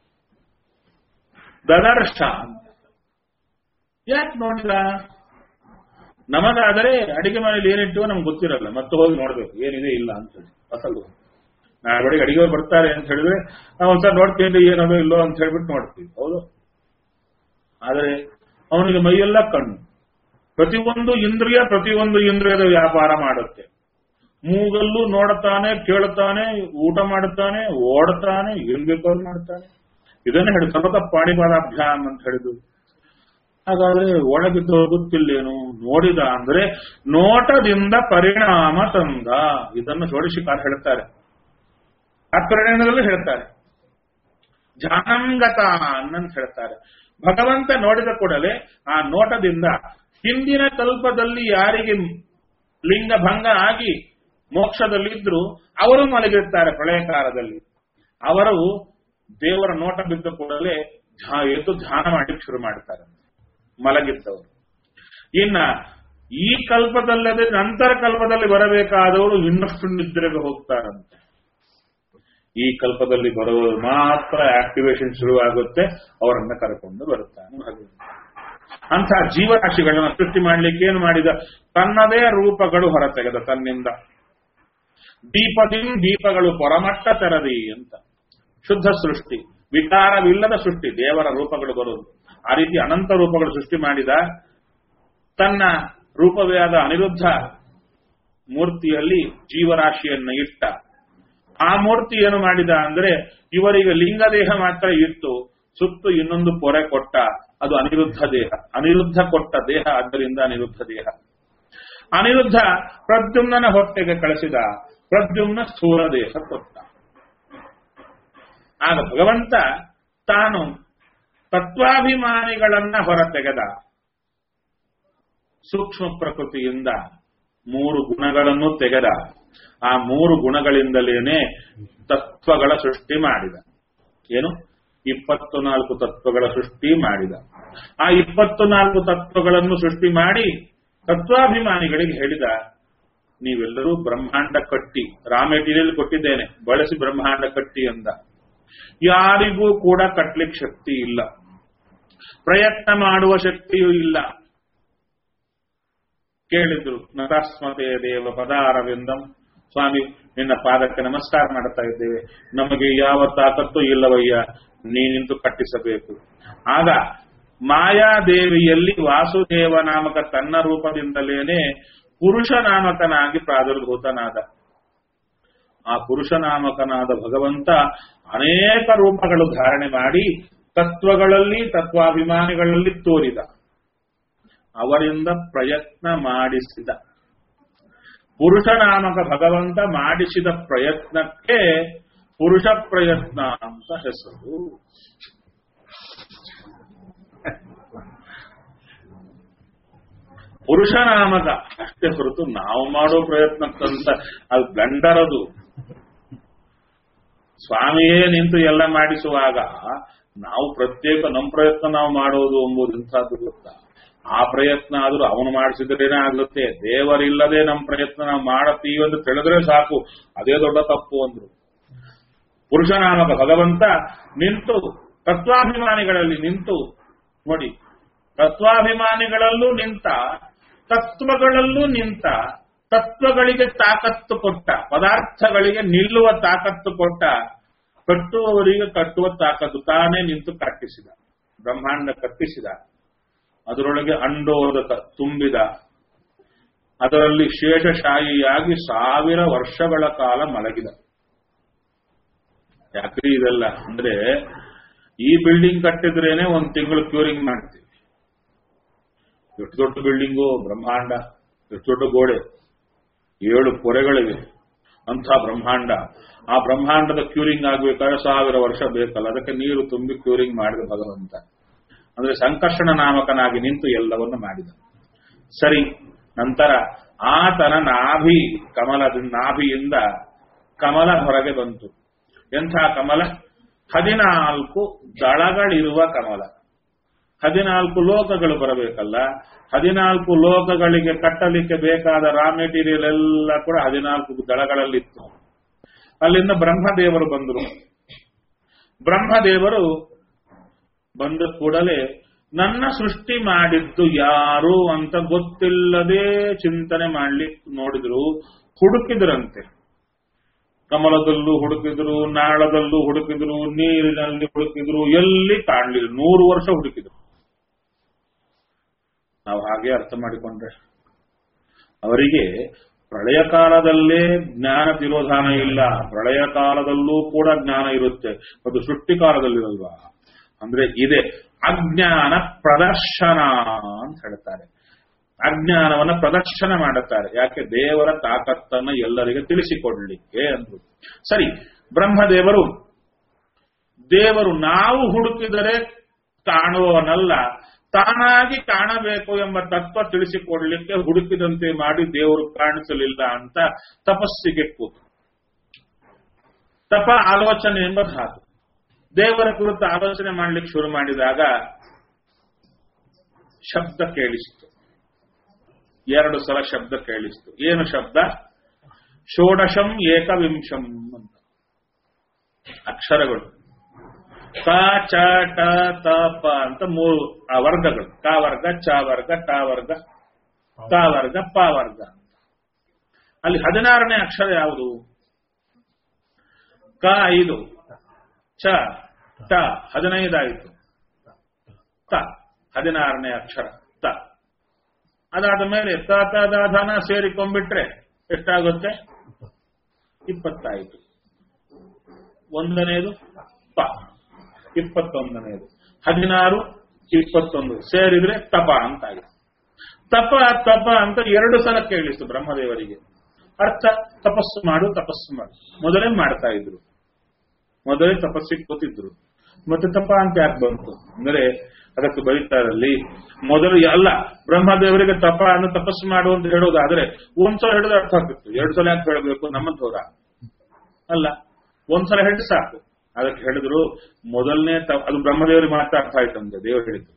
ದದರ್ಶ ಅಂತ. ಯಾಕೆ ನೋಡಿದ? ನಮಗಾದರೆ ಅಡಿಗೆ ಮನೇಲಿ ಏನಿಟ್ಟು ನಮ್ಗೆ ಗೊತ್ತಿರಲ್ಲ, ಮತ್ತೆ ಹೋಗಿ ನೋಡ್ಬೇಕು ಏನಿದೆ ಇಲ್ಲ ಅಂತ ಹೇಳಿ. ಅಸಲು ನಾಳೆ ಬಡಿಗೆ ಅಡಿಗೆ ಬರ್ತಾರೆ ಅಂತ ಹೇಳಿದ್ರೆ ನಾವು ಒಂದ್ಸಲ ನೋಡ್ತೀವಿ ಏನೋ ಇಲ್ಲೋ ಅಂತ ಹೇಳ್ಬಿಟ್ಟು ನೋಡ್ತೀವಿ. ಹೌದು, ಆದರೆ ಅವನಿಗೆ ಮೈಯೆಲ್ಲ ಕಣ್ಣು. ಪ್ರತಿಯೊಂದು ಇಂದ್ರಿಯ ಪ್ರತಿಯೊಂದು ಇಂದ್ರಿಯದ ವ್ಯಾಪಾರ ಮಾಡುತ್ತೆ. ಮೂಗಲ್ಲೂ ನೋಡುತ್ತಾನೆ, ಕೇಳುತ್ತಾನೆ, ಊಟ ಮಾಡುತ್ತಾನೆ, ಓಡುತ್ತಾನೆ, ಏನ್ ಬೇಕಾದ್ರೂ ಮಾಡ್ತಾನೆ. ಇದನ್ನೇ ಹೇಳಿ ಸರ್ವತ ಪಾಣಿಪಾದಾಭ್ಯಾಮ್ ಅಂತ ಹೇಳಿದ್ರು. ಹಾಗಾದ್ರೆ ಒಳಗಿದ್ದವರು ಗೊತ್ತಿಲ್ಲೇನು? ನೋಡಿದ ಅಂದ್ರೆ ನೋಟದಿಂದ ಪರಿಣಾಮ ತಂದ. ಇದನ್ನು ಷೋಡಶಿಕಾರ ಹೇಳ್ತಾರೆ, ಅಪ್ರಣಯನದಲ್ಲೂ ಹೇಳ್ತಾರೆ. ಜಾನಂಗತ ಅನ್ನಂತ ಹೇಳ್ತಾರೆ. ಭಗವಂತ ನೋಡಿದ ಕೂಡಲೇ ಆ ನೋಟದಿಂದ ಹಿಂದಿನ ಕಲ್ಪದಲ್ಲಿ ಯಾರಿಗೆ ಲಿಂಗ ಭಂಗ ಆಗಿ ಮೋಕ್ಷದಲ್ಲಿದ್ರು ಅವರು ಮಲಗಿರ್ತಾರೆ ಪ್ರಳಯ ಕಾಲದಲ್ಲಿ. ಅವರು ದೇವರ ನೋಟ ಬಿದ್ದ ಕೂಡಲೇ ಎದ್ದು ಧ್ಯಾನ ಮಾಡಲಿಕ್ಕೆ ಶುರು ಮಾಡ್ತಾರೆ ಮಲಗಿದ್ದವರು. ಇನ್ನ ಈ ಕಲ್ಪದಲ್ಲದೆ ನಂತರ ಕಲ್ಪದಲ್ಲಿ ಬರಬೇಕಾದವರು ಇನ್ನಷ್ಟು ನಿದ್ರೆಗೆ ಹೋಗ್ತಾರಂತೆ. ಈ ಕಲ್ಪದಲ್ಲಿ ಬರುವವರು ಮಾತ್ರ ಆಕ್ಟಿವೇಶನ್ ಶುರುವಾಗುತ್ತೆ, ಅವರನ್ನ ಕರ್ಕೊಂಡು ಬರುತ್ತಾನೆ ಭಗವಂತ. ಅಂಥ ಜೀವರಾಶಿಗಳನ್ನ ಸೃಷ್ಟಿ ಮಾಡ್ಲಿಕ್ಕೆ ಏನು ಮಾಡಿದ? ತನ್ನದೇ ರೂಪಗಳು ಹೊರತೆಗೆದ ತನ್ನಿಂದ. ದೀಪದಿಂ ದೀಪಗಳು ಪರಮಟ್ಟ ತೆರದಿ ಅಂತ. ಶುದ್ಧ ಸೃಷ್ಟಿ, ವಿಕಾರವಿಲ್ಲದ ಸೃಷ್ಟಿ, ದೇವರ ರೂಪಗಳು ಬರುವುದು. ಆ ರೀತಿ ಅನಂತ ರೂಪಗಳು ಸೃಷ್ಟಿ ಮಾಡಿದ. ತನ್ನ ರೂಪವೇ ಆದ ಅನಿರುದ್ಧ ಮೂರ್ತಿಯಲ್ಲಿ ಜೀವರಾಶಿಯನ್ನ ಇಟ್ಟ. ಆ ಮೂರ್ತಿ ಏನು ಮಾಡಿದ ಅಂದ್ರೆ ಇವರಿಗೆ ಲಿಂಗದೇಹ ಮಾತ್ರ ಇತ್ತು, ಸುತ್ತು ಇನ್ನೊಂದು ಪೊರೆ ಕೊಟ್ಟ. ಅದು ಅನಿರುದ್ಧ ದೇಹ. ಅನಿರುದ್ಧ ಕೊಟ್ಟ ದೇಹ, ಆದ್ದರಿಂದ ಅನಿರುದ್ಧ ದೇಹ. ಅನಿರುದ್ಧ ಪ್ರದ್ಯುಮ್ನ ಹೊಟ್ಟೆಗೆ ಕಳಿಸಿದ. ಪ್ರದ್ಯುಮ್ನ ಸ್ಥೂಲ ದೇಹ ಕೊಟ್ಟ. ಆಗ ಭಗವಂತ ತಾನು ತತ್ವಾಭಿಮಾನಿಗಳನ್ನ ಹೊರತೆಗೆದ. ಸೂಕ್ಷ್ಮ ಪ್ರಕೃತಿಯಿಂದ ಮೂರು ಗುಣಗಳನ್ನು ತೆಗೆದ. ಆ ಮೂರು ಗುಣಗಳಿಂದಲೇನೆ ತತ್ವಗಳ ಸೃಷ್ಟಿ ಮಾಡಿದ. ಏನು? ಇಪ್ಪತ್ತು ನಾಲ್ಕು ತತ್ವಗಳ ಸೃಷ್ಟಿ ಮಾಡಿದ. ಆ ಇಪ್ಪತ್ತು ನಾಲ್ಕು ತತ್ವಗಳನ್ನು ಸೃಷ್ಟಿ ಮಾಡಿ ತತ್ವಾಭಿಮಾನಿಗಳಿಗೆ ಹೇಳಿದ, ನೀವೆಲ್ಲರೂ ಬ್ರಹ್ಮಾಂಡ ಕಟ್ಟಿ, ರಾ ಮೆಟೀರಿಯಲ್ ಕೊಟ್ಟಿದ್ದೇನೆ, ಬಳಸಿ ಬ್ರಹ್ಮಾಂಡ ಕಟ್ಟಿ ಅಂದ. ಯಾರಿಗೂ ಕೂಡ ಕಟ್ಲಿಕ್ಕೆ ಶಕ್ತಿ ಇಲ್ಲ, ಪ್ರಯತ್ನ ಮಾಡುವ ಶಕ್ತಿಯೂ ಇಲ್ಲ. ಕೇಳಿದ್ರು, ನತಾಸ್ಮತೆ ದೇವ ಪದಾರವಿಂದಂ, ಸ್ವಾಮಿ ನಿನ್ನ ಪಾದಕ್ಕೆ ನಮಸ್ಕಾರ ಮಾಡ್ತಾ ಇದ್ದೇವೆ, ನಮಗೆ ಯಾವ ತಾಕತ್ತು ಇಲ್ಲವಯ್ಯ, ನೀನಿಂದು ಕಟ್ಟಿಸಬೇಕು. ಆಗ ಮಾಯಾದೇವಿಯಲ್ಲಿ ವಾಸುದೇವ ನಾಮಕ ತನ್ನ ರೂಪದಿಂದಲೇನೆ ಪುರುಷ ನಾಮಕನಾಗಿ ಪ್ರಾದುರ್ಭೂತನಾದ. ಆ ಪುರುಷ ನಾಮಕನಾದ ಭಗವಂತ ಅನೇಕ ರೂಪಗಳು ಧಾರಣೆ ಮಾಡಿ ತತ್ವಗಳಲ್ಲಿ ತತ್ವಾಭಿಮಾನಿಗಳಲ್ಲಿ ತೋರಿದ. ಅವರಿಂದ ಪ್ರಯತ್ನ ಮಾಡಿಸಿದ. ಪುರುಷ ನಾಮಕ ಭಗವಂತ ಮಾಡಿಸಿದ ಪ್ರಯತ್ನಕ್ಕೆ ಪುರುಷ ಪ್ರಯತ್ನ ಅಂತ ಹೆಸರು. ಪುರುಷ ನಾಮಕ ಅಷ್ಟೇ ಹೊರತು ನಾವು ಮಾಡೋ ಪ್ರಯತ್ನಕ್ಕಂತ ಅದು ಬ್ಲಂಡರ್. ಅದು ಸ್ವಾಮಿಯೇ ನಿಂತು ಎಲ್ಲ ಮಾಡಿಸುವಾಗ ನಾವು ಪ್ರತ್ಯೇಕ ನಮ್ಮ ಪ್ರಯತ್ನ ನಾವು ಮಾಡೋದು ಎಂಬುದು ಇಂಥದ್ದು ಗೊತ್ತಾ? ಆ ಪ್ರಯತ್ನ ಆದ್ರೂ ಅವನು ಮಾಡಿಸಿದ್ರೇನೆ ಆಗುತ್ತೆ. ದೇವರಿಲ್ಲದೆ ನಮ್ಮ ಪ್ರಯತ್ನ ನಾವು ಮಾಡತ್ತೀವಿ ಅಂತ ತಿಳಿದ್ರೆ ಸಾಕು, ಅದೇ ದೊಡ್ಡ ತಪ್ಪು ಅಂದ್ರು. ಪುರುಷನಾಮಕ ಭಗವಂತ ನಿಂತು ತತ್ವಾಭಿಮಾನಿಗಳಲ್ಲಿ ನಿಂತು ನೋಡಿ, ತತ್ವಾಭಿಮಾನಿಗಳಲ್ಲೂ ನಿಂತ, ತತ್ವಗಳಲ್ಲೂ ನಿಂತ, ತತ್ವಗಳಿಗೆ ತಾಕತ್ತು ಕೊಟ್ಟ, ಪದಾರ್ಥಗಳಿಗೆ ನಿಲ್ಲುವ ತಾಕತ್ತು ಕೊಟ್ಟ, ಕಟ್ಟುವವರಿಗೆ ಕಟ್ಟುವ ತಾಕತ್ತು ತಾನೇ ನಿಂತು ಕಟ್ಟಿಸಿದ. ಬ್ರಹ್ಮಾಂಡ ಕಟ್ಟಿಸಿದ. ಅದರೊಳಗೆ ಅಂಡೋದಕ ತುಂಬಿದ. ಅದರಲ್ಲಿ ಶೇಷಶಾಹಿಯಾಗಿ ಸಾವಿರ ವರ್ಷಗಳ ಕಾಲ ಮಲಗಿದ. ಯಾಕ್ರಿ ಇದೆಲ್ಲ ಅಂದ್ರೆ, ಈ ಬಿಲ್ಡಿಂಗ್ ಕಟ್ಟಿದ್ರೇನೆ ಒಂದ್ ತಿಂಗಳು ಕ್ಯೂರಿಂಗ್ ಮಾಡ್ತೀವಿ. ಎಷ್ಟು ದೊಡ್ಡ ಬಿಲ್ಡಿಂಗು, ಬ್ರಹ್ಮಾಂಡ, ಎಷ್ಟು ದೊಡ್ಡ ಗೋಡೆ, ಏಳು ಪೊರೆಗಳಿವೆ ಅಂಥ ಬ್ರಹ್ಮಾಂಡ. ಆ ಬ್ರಹ್ಮಾಂಡದ ಕ್ಯೂರಿಂಗ್ ಆಗ್ಬೇಕಾದ್ರೆ ಸಾವಿರ ವರ್ಷ ಬೇಕಲ್ಲ, ಅದಕ್ಕೆ ನೀರು ತುಂಬಿ ಕ್ಯೂರಿಂಗ್ ಮಾಡಿದ ಭಗವಂತ. ಅಂದ್ರೆ ಸಂಕರ್ಷಣ ನಾಮಕನಾಗಿ ನಿಂತು ಎಲ್ಲವನ್ನು ಮಾಡಿದ. ಸರಿ, ನಂತರ ಆತನ ನಾಭಿ ಕಮಲದ ನಾಭಿಯಿಂದ ಕಮಲ ಹೊರಗೆ ಬಂತು. ಎಂಥ ಕಮಲ? ಹದಿನಾಲ್ಕು ದಳಗಳಿರುವ ಕಮಲ. ಹದಿನಾಲ್ಕು ಲೋಕಗಳು ಬರಬೇಕಲ್ಲ, ಹದಿನಾಲ್ಕು ಲೋಕಗಳಿಗೆ ಕಟ್ಟಲಿಕ್ಕೆ ಬೇಕಾದ ರಾ ಮೆಟೀರಿಯಲ್ ಎಲ್ಲ ಕೂಡ ಹದಿನಾಲ್ಕು ದಳಗಳಲ್ಲಿತ್ತು. ಅಲ್ಲಿಂದ ಬ್ರಹ್ಮದೇವರು ಬಂದರು. ಬ್ರಹ್ಮದೇವರು ಬಂದ ಕೂಡಲೇ ನನ್ನ ಸೃಷ್ಟಿ ಮಾಡಿದ್ದು ಯಾರು ಅಂತ ಗೊತ್ತಿಲ್ಲದೆ ಚಿಂತನೆ ಮಾಡ್ಲಿಕ್ಕೆ ನೋಡಿದ್ರು. ಹುಡುಕಿದ್ರಂತೆ. ಕಮಲದಲ್ಲೂ ಹುಡುಕಿದ್ರು, ನಾಳದಲ್ಲೂ ಹುಡುಕಿದ್ರು, ನೀರಿನಲ್ಲಿ ಹುಡುಕಿದ್ರು, ಎಲ್ಲಿ ಕಾಣಲಿಲ್ಲ. ನೂರು ವರ್ಷ ಹುಡುಕಿದ್ರು. ನಾವು ಹಾಗೆ ಅರ್ಥ ಮಾಡಿಕೊಂಡ್ರೆ ಅವರಿಗೆ ಪ್ರಳಯ ಕಾಲದಲ್ಲೇ ಜ್ಞಾನ ತಿರೋಧಾನ ಇಲ್ಲ, ಪ್ರಳಯ ಕಾಲದಲ್ಲೂ ಕೂಡ ಜ್ಞಾನ ಇರುತ್ತೆ, ಅದು ಸೃಷ್ಟಿ ಕಾಲದಲ್ಲಿರಲ್ವಾ ಅಂದ್ರೆ ಇದೆ. ಅಜ್ಞಾನ ಪ್ರದರ್ಶನ ಅಂತ ಹೇಳ್ತಾರೆ. ಅಜ್ಞಾನವನ್ನ ಪ್ರದರ್ಶನ ಮಾಡುತ್ತಾರೆ. ಯಾಕೆ? ದೇವರ ತಾಕತ್ತನ್ನ ಎಲ್ಲರಿಗೆ ತಿಳಿಸಿಕೊಡ್ಲಿಕ್ಕೆ ಅಂದ್ರು. ಸರಿ, ಬ್ರಹ್ಮದೇವರು ದೇವರು ನಾವು ಹುಡುಕಿದರೆ ಕಾಣುವವನಲ್ಲ, ತಾನಾಗಿ ಕಾಣಬೇಕು ಎಂಬ ತತ್ವ ತಿಳಿಸಿಕೊಡ್ಲಿಕ್ಕೆ ಹುಡುಕಿದಂತೆ ಮಾಡಿ ದೇವರು ಕಾಣಿಸಲಿಲ್ಲ ಅಂತ ತಪಸ್ಸಿಗೆ ಕೂತು. ತಪ ಆಲೋಚನೆ ಎಂಬ ಧಾತು. ದೇವರ ಕುರಿತು ಆಲೋಚನೆ ಮಾಡ್ಲಿಕ್ಕೆ ಶುರು ಮಾಡಿದಾಗ ಶಬ್ದ ಕೇಳಿಸಿತು. ಎರಡು ಸಲ ಶಬ್ದ ಕೇಳಿಸಿತು. ಏನು ಶಬ್ದ? ಷೋಡಶಂ ಏಕವಿಂಶಂ ಅಂತ ಅಕ್ಷರಗಳು. ಕ ಚ ಟ ತ ಪ ಅಂತ ಮೂರು ಆ ವರ್ಗಗಳು. ಕ ವರ್ಗ, ಚ ವರ್ಗ, ಟ ವರ್ಗ, ತ ವರ್ಗ, ಪ ವರ್ಗ ಅಂತ. ಅಲ್ಲಿ ಹದಿನಾರನೇ ಅಕ್ಷರ ಯಾವುದು? ಕ ಐದು, ಚ ಟ ಹದಿನೈದಾಯಿತು, ತ ಹದಿನಾರನೇ ಅಕ್ಷರ ತ. ಅದಾದ ಮೇಲೆ ತ ತ ದ ಧನ ಸೇರಿಕೊಂಡ್ಬಿಟ್ರೆ ಎಷ್ಟಾಗುತ್ತೆ? ಇಪ್ಪತ್ತಾಯಿತು. ಒಂದನೇದು ಪ, ಇಪ್ಪತ್ತೊಂದನೇದು. ಹದಿನಾರು ಇಪ್ಪತ್ತೊಂದು ಸೇರಿದ್ರೆ ತಪ ಅಂತ ಆಗಿದೆ. ತಪ ತಪ ಅಂತ ಎರಡು ಸಲ ಕೇಳಿಸ್ತು ಬ್ರಹ್ಮದೇವರಿಗೆ. ಅರ್ಥ ತಪಸ್ಸು ಮಾಡು ತಪಸ್ಸು ಮಾಡು. ಮೊದಲೇ ಮಾಡ್ತಾ ಇದ್ರು, ಮೊದಲೇ ತಪಸ್ಸಿಗೆ ಕೂತಿದ್ರು. ಮತ್ತೆ ತಪ ಅಂತ ಯಾಕೆ ಬಂತು ಅಂದ್ರೆ ಅದಕ್ಕೆ ಬರೀತಾರಲ್ಲಿ ಮೊದಲು ಅಲ್ಲ, ಬ್ರಹ್ಮದೇವರಿಗೆ ತಪ ಅನ್ನು ತಪಸ್ಸು ಮಾಡು ಅಂತ ಹೇಳೋದಾದ್ರೆ ಒಂದ್ಸಲ ಹೇಳಿದ್ರೆ ಅರ್ಥ ಆಗ್ತಿತ್ತು. ಎರಡು ಸಲ ಯಾಕೆ ಹೇಳಬೇಕು? ನಮ್ಮಂತವ್ರ ಅಲ್ಲ, ಒಂದ್ಸಲ ಹೇಳಿ ಸಾಕು. ಅದಕ್ಕೆ ಹೇಳಿದ್ರು ಮೊದಲನೇ ತ ಅದು ಬ್ರಹ್ಮದೇವರಿಗೆ ಮಾತ್ರ ಅರ್ಥ ಆಯ್ತಂತೆ. ದೇವರು ಹೇಳಿದ್ರು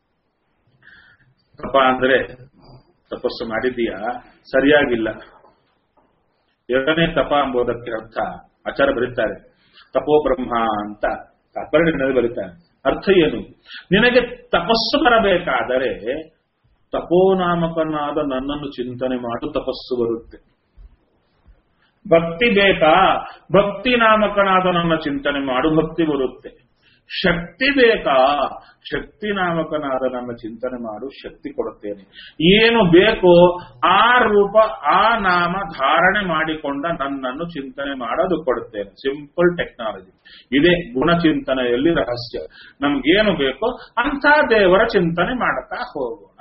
ತಪ ಅಂದ್ರೆ ತಪಸ್ಸು ಮಾಡಿದೀಯಾ, ಸರಿಯಾಗಿಲ್ಲ. ಎರಡನೇ ತಪ ಎಂಬುದಕ್ಕೆ ಅರ್ಥ ಆಚಾರ ಬರೀತಾರೆ, ತಪೋ ಬ್ರಹ್ಮ ಅಂತ ತಾತ್ಪರ್ಯದಲ್ಲಿ ಬರೀತಾರೆ. ಅರ್ಥ ಏನು? ನಿನಗೆ ತಪಸ್ಸು ಬರಬೇಕಾದರೆ ತಪೋನಾಮಕನಾದ ನನ್ನನ್ನು ಚಿಂತನೆ ಮಾಡು, ತಪಸ್ಸು ಬರುತ್ತೆ. ಭಕ್ತಿ ಬೇಕಾ? ಭಕ್ತಿ ನಾಮಕನಾದ ನನ್ನ ಚಿಂತನೆ ಮಾಡು, ಭಕ್ತಿ ಬರುತ್ತೆ. ಶಕ್ತಿ ಬೇಕಾ? ಶಕ್ತಿ ನಾಮಕನಾದ ನನ್ನ ಚಿಂತನೆ ಮಾಡು, ಶಕ್ತಿ ಕೊಡುತ್ತೇನೆ. ಏನು ಬೇಕೋ ಆ ರೂಪ ಆ ನಾಮ ಧಾರಣೆ ಮಾಡಿಕೊಂಡ ನನ್ನನ್ನು ಚಿಂತನೆ ಮಾಡೋದು ಕೊಡುತ್ತೇನೆ. Simple technology. ಇದೇ ಗುಣಚಿಂತನೆಯಲ್ಲಿ ರಹಸ್ಯ. ನಮ್ಗೇನು ಬೇಕೋ ಅಂತ ದೇವರ ಚಿಂತನೆ ಮಾಡುತ್ತಾ ಹೋಗೋಣ.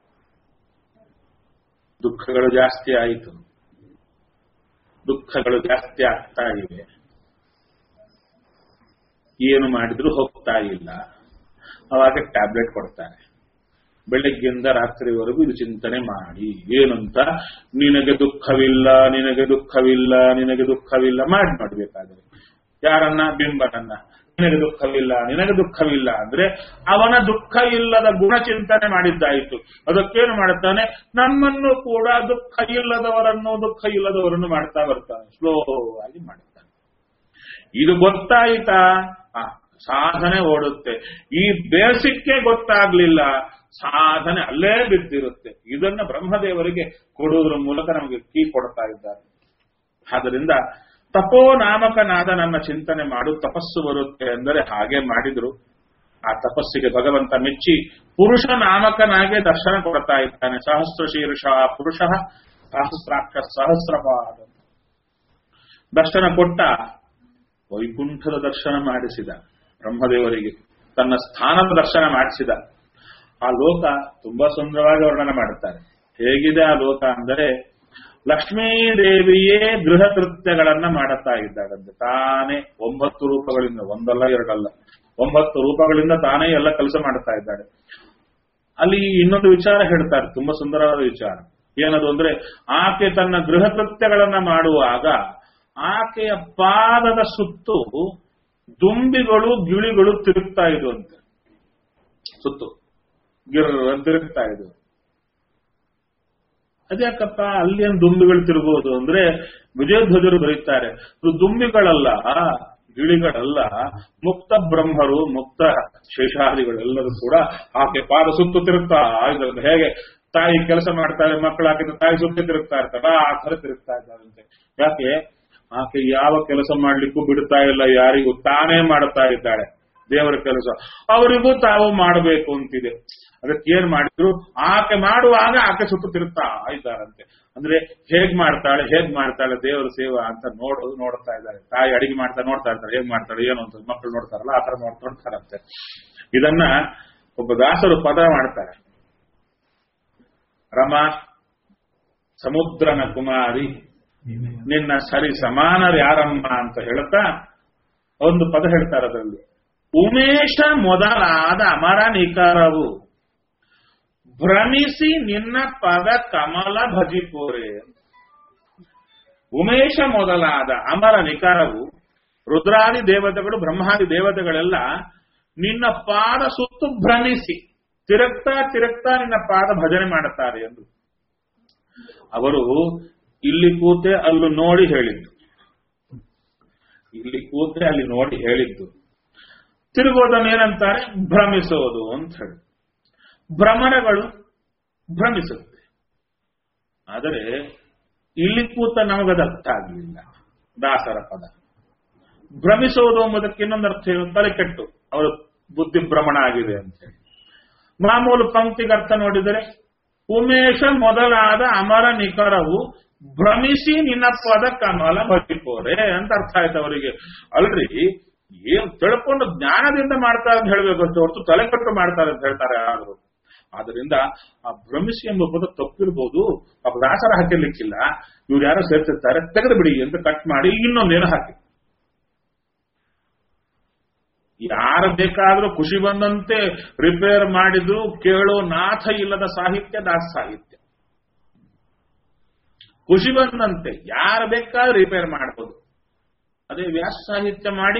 ದುಃಖಗಳು ಜಾಸ್ತಿ ಆಯಿತು, ದುಃಖಗಳು ಜಾಸ್ತಿ ಆಗ್ತಾ ಇವೆ. ಏನು ಮಾಡಿದ್ರು ಹೋಗ್ತಾ ಇಲ್ಲ. ಅವಾಗ ಟ್ಯಾಬ್ಲೆಟ್ ಕೊಡ್ತಾರೆ. ಬೆಳಗ್ಗಿಂದ ರಾತ್ರಿವರೆಗೂ ಇದು ಚಿಂತನೆ ಮಾಡಿ. ಏನಂತ? ನಿನಗೆ ದುಃಖವಿಲ್ಲ, ನಿನಗೆ ದುಃಖವಿಲ್ಲ, ನಿನಗೆ ದುಃಖವಿಲ್ಲ ಮಾಡಿ ಮಾಡ್ಬೇಕಾದ್ರೆ ಯಾರನ್ನ? ಬಿಂಬನನ್ನ. ನಿನಗೆ ದುಃಖವಿಲ್ಲ, ನಿನಗೆ ದುಃಖವಿಲ್ಲ ಅಂದ್ರೆ ಅವನ ದುಃಖ ಇಲ್ಲದ ಗುಣ ಚಿಂತನೆ ಮಾಡಿದ್ದಾಯಿತು. ಅದಕ್ಕೇನು ಮಾಡುತ್ತಾನೆ? ನಮ್ಮನ್ನು ಕೂಡ ದುಃಖ ಇಲ್ಲದವರನ್ನು ದುಃಖ ಇಲ್ಲದವರನ್ನು ಮಾಡ್ತಾ ಬರ್ತಾನೆ. ಸ್ಲೋ ಆಗಿ ಮಾಡುತ್ತಾನೆ. ಇದು ಗೊತ್ತಾಯಿತಾ? ಸಾಧನೆ ಓಡುತ್ತೆ. ಈ ಬೇಸಿಕ್ಗೆ ಗೊತ್ತಾಗ್ಲಿಲ್ಲ, ಸಾಧನೆ ಅಲ್ಲೇ ಬಿದ್ದಿರುತ್ತೆ. ಇದನ್ನ ಬ್ರಹ್ಮದೇವರಿಗೆ ಕೊಡುವುದರ ಮೂಲಕ ನಮಗೆ ಕೀ ಕೊಡ್ತಾ ಇದ್ದಾರೆ. ಆದ್ದರಿಂದ ತಪೋ ನಾಮಕನಾದ ನನ್ನ ಚಿಂತನೆ ಮಾಡು, ತಪಸ್ಸು ಬರುತ್ತೆ ಅಂದರೆ ಹಾಗೆ ಮಾಡಿದ್ರು. ಆ ತಪಸ್ಸಿಗೆ ಭಗವಂತ ಮೆಚ್ಚಿ ಪುರುಷ ನಾಮಕನಾಗೆ ದರ್ಶನ ಕೊಡ್ತಾ ಇದ್ದಾನೆ. ಸಹಸ್ರ ಶೀರ್ಷ ಪುರುಷ ಸಹಸ್ರಾಕ್ಷ ಸಹಸ್ರಪಾದ ದರ್ಶನ ಕೊಟ್ಟ. ವೈಕುಂಠದ ದರ್ಶನ ಮಾಡಿಸಿದ ಬ್ರಹ್ಮದೇವರಿಗೆ, ತನ್ನ ಸ್ಥಾನದ ದರ್ಶನ ಮಾಡಿಸಿದ. ಆ ಲೋಕ ತುಂಬಾ ಸುಂದರವಾಗಿ ವರ್ಣನೆ ಮಾಡುತ್ತಾರೆ. ಹೇಗಿದೆ ಆ ಲೋಕ ಅಂದರೆ, ಲಕ್ಷ್ಮೀದೇವಿಯೇ ಗೃಹ ಕೃತ್ಯಗಳನ್ನ ಮಾಡುತ್ತಾ ಇದ್ದಾಳಂತೆ. ತಾನೇ ಒಂಬತ್ತು ರೂಪಗಳಿಂದ, ಒಂದಲ್ಲ ಎರಡಲ್ಲ, ಒಂಬತ್ತು ರೂಪಗಳಿಂದ ತಾನೇ ಎಲ್ಲ ಕೆಲಸ ಮಾಡುತ್ತಾ ಇದ್ದಾಳೆ. ಅಲ್ಲಿ ಇನ್ನೊಂದು ವಿಚಾರ ಹೇಳ್ತಾರೆ, ತುಂಬಾ ಸುಂದರವಾದ ವಿಚಾರ. ಏನದು ಅಂದ್ರೆ, ಆಕೆ ತನ್ನ ಗೃಹ ಕೃತ್ಯಗಳನ್ನ ಮಾಡುವಾಗ ಆಕೆಯ ಪಾದದ ಸುತ್ತು ದುಂಬಿಗಳು ಗಿಳಿಗಳು ತಿರುಗ್ತಾ ಇದ್ವಂತೆ. ಸುತ್ತು ಗಿರ್ ತಿರುಗ್ತಾ ಇದ್ವು. ಅದ್ಯಾಕಪ್ಪ ಅಲ್ಲಿ ಏನು ದುಂಬಿಗಳು ತಿರುಗೋದು ಅಂದ್ರೆ, ವಿಜಯಧ್ವಜರು ಬರೀತಾರೆ, ದುಂಬಿಗಳಲ್ಲ, ಗಿಳಿಗಳಲ್ಲ, ಮುಕ್ತ ಬ್ರಹ್ಮರು, ಮುಕ್ತ ಶೇಷಾದಿಗಳೆಲ್ಲರೂ ಕೂಡ ಆಕೆ ಪಾದ ಸುತ್ತು ತಿರುಗ್ತಾ ಇದ್ದಾರೆ. ಹೇಗೆ ತಾಯಿ ಕೆಲಸ ಮಾಡ್ತಾರೆ, ಮಕ್ಕಳು ಹಾಕಿದ್ರೆ ತಾಯಿ ಸುತ್ತ ತಿರುಗ್ತಾ ಇರ್ತಾರೆ, ಆ ಥರ ತಿರುಗ್ತಾ ಇದ್ದಾರಂತೆ. ಯಾಕೆ? ಆಕೆ ಯಾವ ಕೆಲಸ ಮಾಡ್ಲಿಕ್ಕೂ ಬಿಡ್ತಾ ಇಲ್ಲ ಯಾರಿಗೂ, ತಾನೇ ಮಾಡ್ತಾ ಇದ್ದಾಳೆ ದೇವರ ಕೆಲಸ. ಅವರಿಗೂ ತಾವು ಮಾಡಬೇಕು ಅಂತಿದೆ. ಅದಕ್ಕೆ ಏನ್ ಮಾಡಿದ್ರು, ಆಕೆ ಮಾಡುವಾಗ ಆಕೆ ಸುತ್ತು ತಿರುಗ್ತಾ ಇದ್ದಾರಂತೆ. ಅಂದ್ರೆ ಹೇಗ್ ಮಾಡ್ತಾಳೆ ಹೇಗ್ ಮಾಡ್ತಾಳೆ ದೇವರ ಸೇವಾ ಅಂತ ನೋಡೋದು ನೋಡ್ತಾ ಇದ್ದಾರೆ. ತಾಯಿ ಅಡಿಗೆ ಮಾಡ್ತಾ ನೋಡ್ತಾ ಇರ್ತಾರೆ, ಹೇಗ್ ಮಾಡ್ತಾಳೆ ಏನು ಅಂತ ಮಕ್ಕಳು ನೋಡ್ತಾರಲ್ಲ ಆ ತರ ನೋಡ್ ನೋಡ್ತಾರಂತೆ. ಇದನ್ನ ಒಬ್ಬ ದಾಸರು ಪದ ಮಾಡ್ತಾರೆ, ರಮಾ ಸಮುದ್ರನ ಕುಮಾರಿ ನಿನ್ನ ಸರಿ ಸಮಾನರು ಯಾರಮ್ಮ ಅಂತ ಹೇಳ್ತಾ ಒಂದು ಪದ ಹೇಳ್ತಾರೆ. ಅದರಲ್ಲಿ ಉಮೇಶ ಮೊದಲಾದ ಅಮರ ನಿಖರವು ಭ್ರಮಿಸಿ ನಿನ್ನ ಪದ ಕಮಲ ಭಜಿಪೋರೆ. ಉಮೇಶ ಮೊದಲಾದ ಅಮರ ನಿಖರವು ರುದ್ರಾದಿ ದೇವತೆಗಳು ಬ್ರಹ್ಮಾದಿ ದೇವತೆಗಳೆಲ್ಲ ನಿನ್ನ ಪಾದ ಸುತ್ತು ಭ್ರಮಿಸಿ ತಿರುಗ್ತಾ ತಿರುಗ್ತಾ ನಿನ್ನ ಪಾದ ಭಜನೆ ಮಾಡುತ್ತಾರೆ ಎಂದು ಅವರು ಇಲ್ಲಿ ಕೂತೆ ಅಲ್ಲಿ ನೋಡಿ ಹೇಳಿದ್ದು. ಇಲ್ಲಿ ಕೂತೆ ಅಲ್ಲಿ ನೋಡಿ ಹೇಳಿದ್ದು. ತಿರುಗೋದನ್ನು ಏನಂತಾರೆ, ಭ್ರಮಿಸೋದು ಅಂತ ಹೇಳಿ. ಭ್ರಮಣಗಳು ಭ್ರಮಿಸುತ್ತೆ. ಆದರೆ ಇಲ್ಲಿ ಕೂತ ನಮಗದ ಅರ್ಥ ಆಗಲಿಲ್ಲ ದಾಸರ ಪದ. ಭ್ರಮಿಸೋದು ಎಂಬುದಕ್ಕೆ ಇನ್ನೊಂದು ಅರ್ಥ ಏನು, ತಲೆ ಕೆಟ್ಟು ಅವರ ಬುದ್ಧಿ ಭ್ರಮಣ ಆಗಿದೆ ಅಂತ ಹೇಳಿ. ಮಾಮೂಲು ಪಂಕ್ತಿಗೆ ಅರ್ಥ ನೋಡಿದರೆ ಉಮೇಶ ಮೊದಲಾದ ಅಮರ ನಿಖರವು ಭ್ರಮಿಸಿ ನಿನ್ನ ಪದ ಕಮಲ ಭಜಿಪೋರೆ ಅಂತ ಅರ್ಥ ಆಯ್ತು ಅವರಿಗೆ. ಅಲ್ರಿ ಏನ್ ತಿಳ್ಕೊಂಡು ಜ್ಞಾನದಿಂದ ಮಾಡ್ತಾರೆ ಅಂತ ಹೇಳ್ಬೇಕಷ್ಟು ಹೊರತು ತಲೆ ಕಟ್ಟು ಮಾಡ್ತಾರೆ ಅಂತ ಹೇಳ್ತಾರೆ ಯಾರು. ಆದ್ರಿಂದ ಆ ಭ್ರಮಿಸಿ ಎಂಬ ಪದ ತಪ್ಪಿರ್ಬೋದು, ಆ ದಾಸರ ಹಾಕಿರ್ಲಿಕ್ಕಿಲ್ಲ. ಇವ್ರು ಯಾರೋ ಸೇರ್ತಿರ್ತಾರೆ, ತೆಗೆದು ಬಿಡಿ ಅಂತ ಕಟ್ ಮಾಡಿ ಇನ್ನೊಂದೇನೋ ಹಾಕಿ. ಯಾರು ಬೇಕಾದ್ರೂ ಖುಷಿ ಬಂದಂತೆ ರಿಪೇರ್ ಮಾಡಿದ್ರು ಕೇಳೋ ನಾಥ ಇಲ್ಲದ ಸಾಹಿತ್ಯ ದಾಸ ಸಾಹಿತ್ಯ. ಖುಷಿ ಬಂದಂತೆ ಯಾರು ಬೇಕಾದ್ರೂ ರಿಪೇರ್ ಮಾಡಬಹುದು. ಅದೇ ವ್ಯಾಸ ಸಾಹಿತ್ಯ ಮಾಡಿ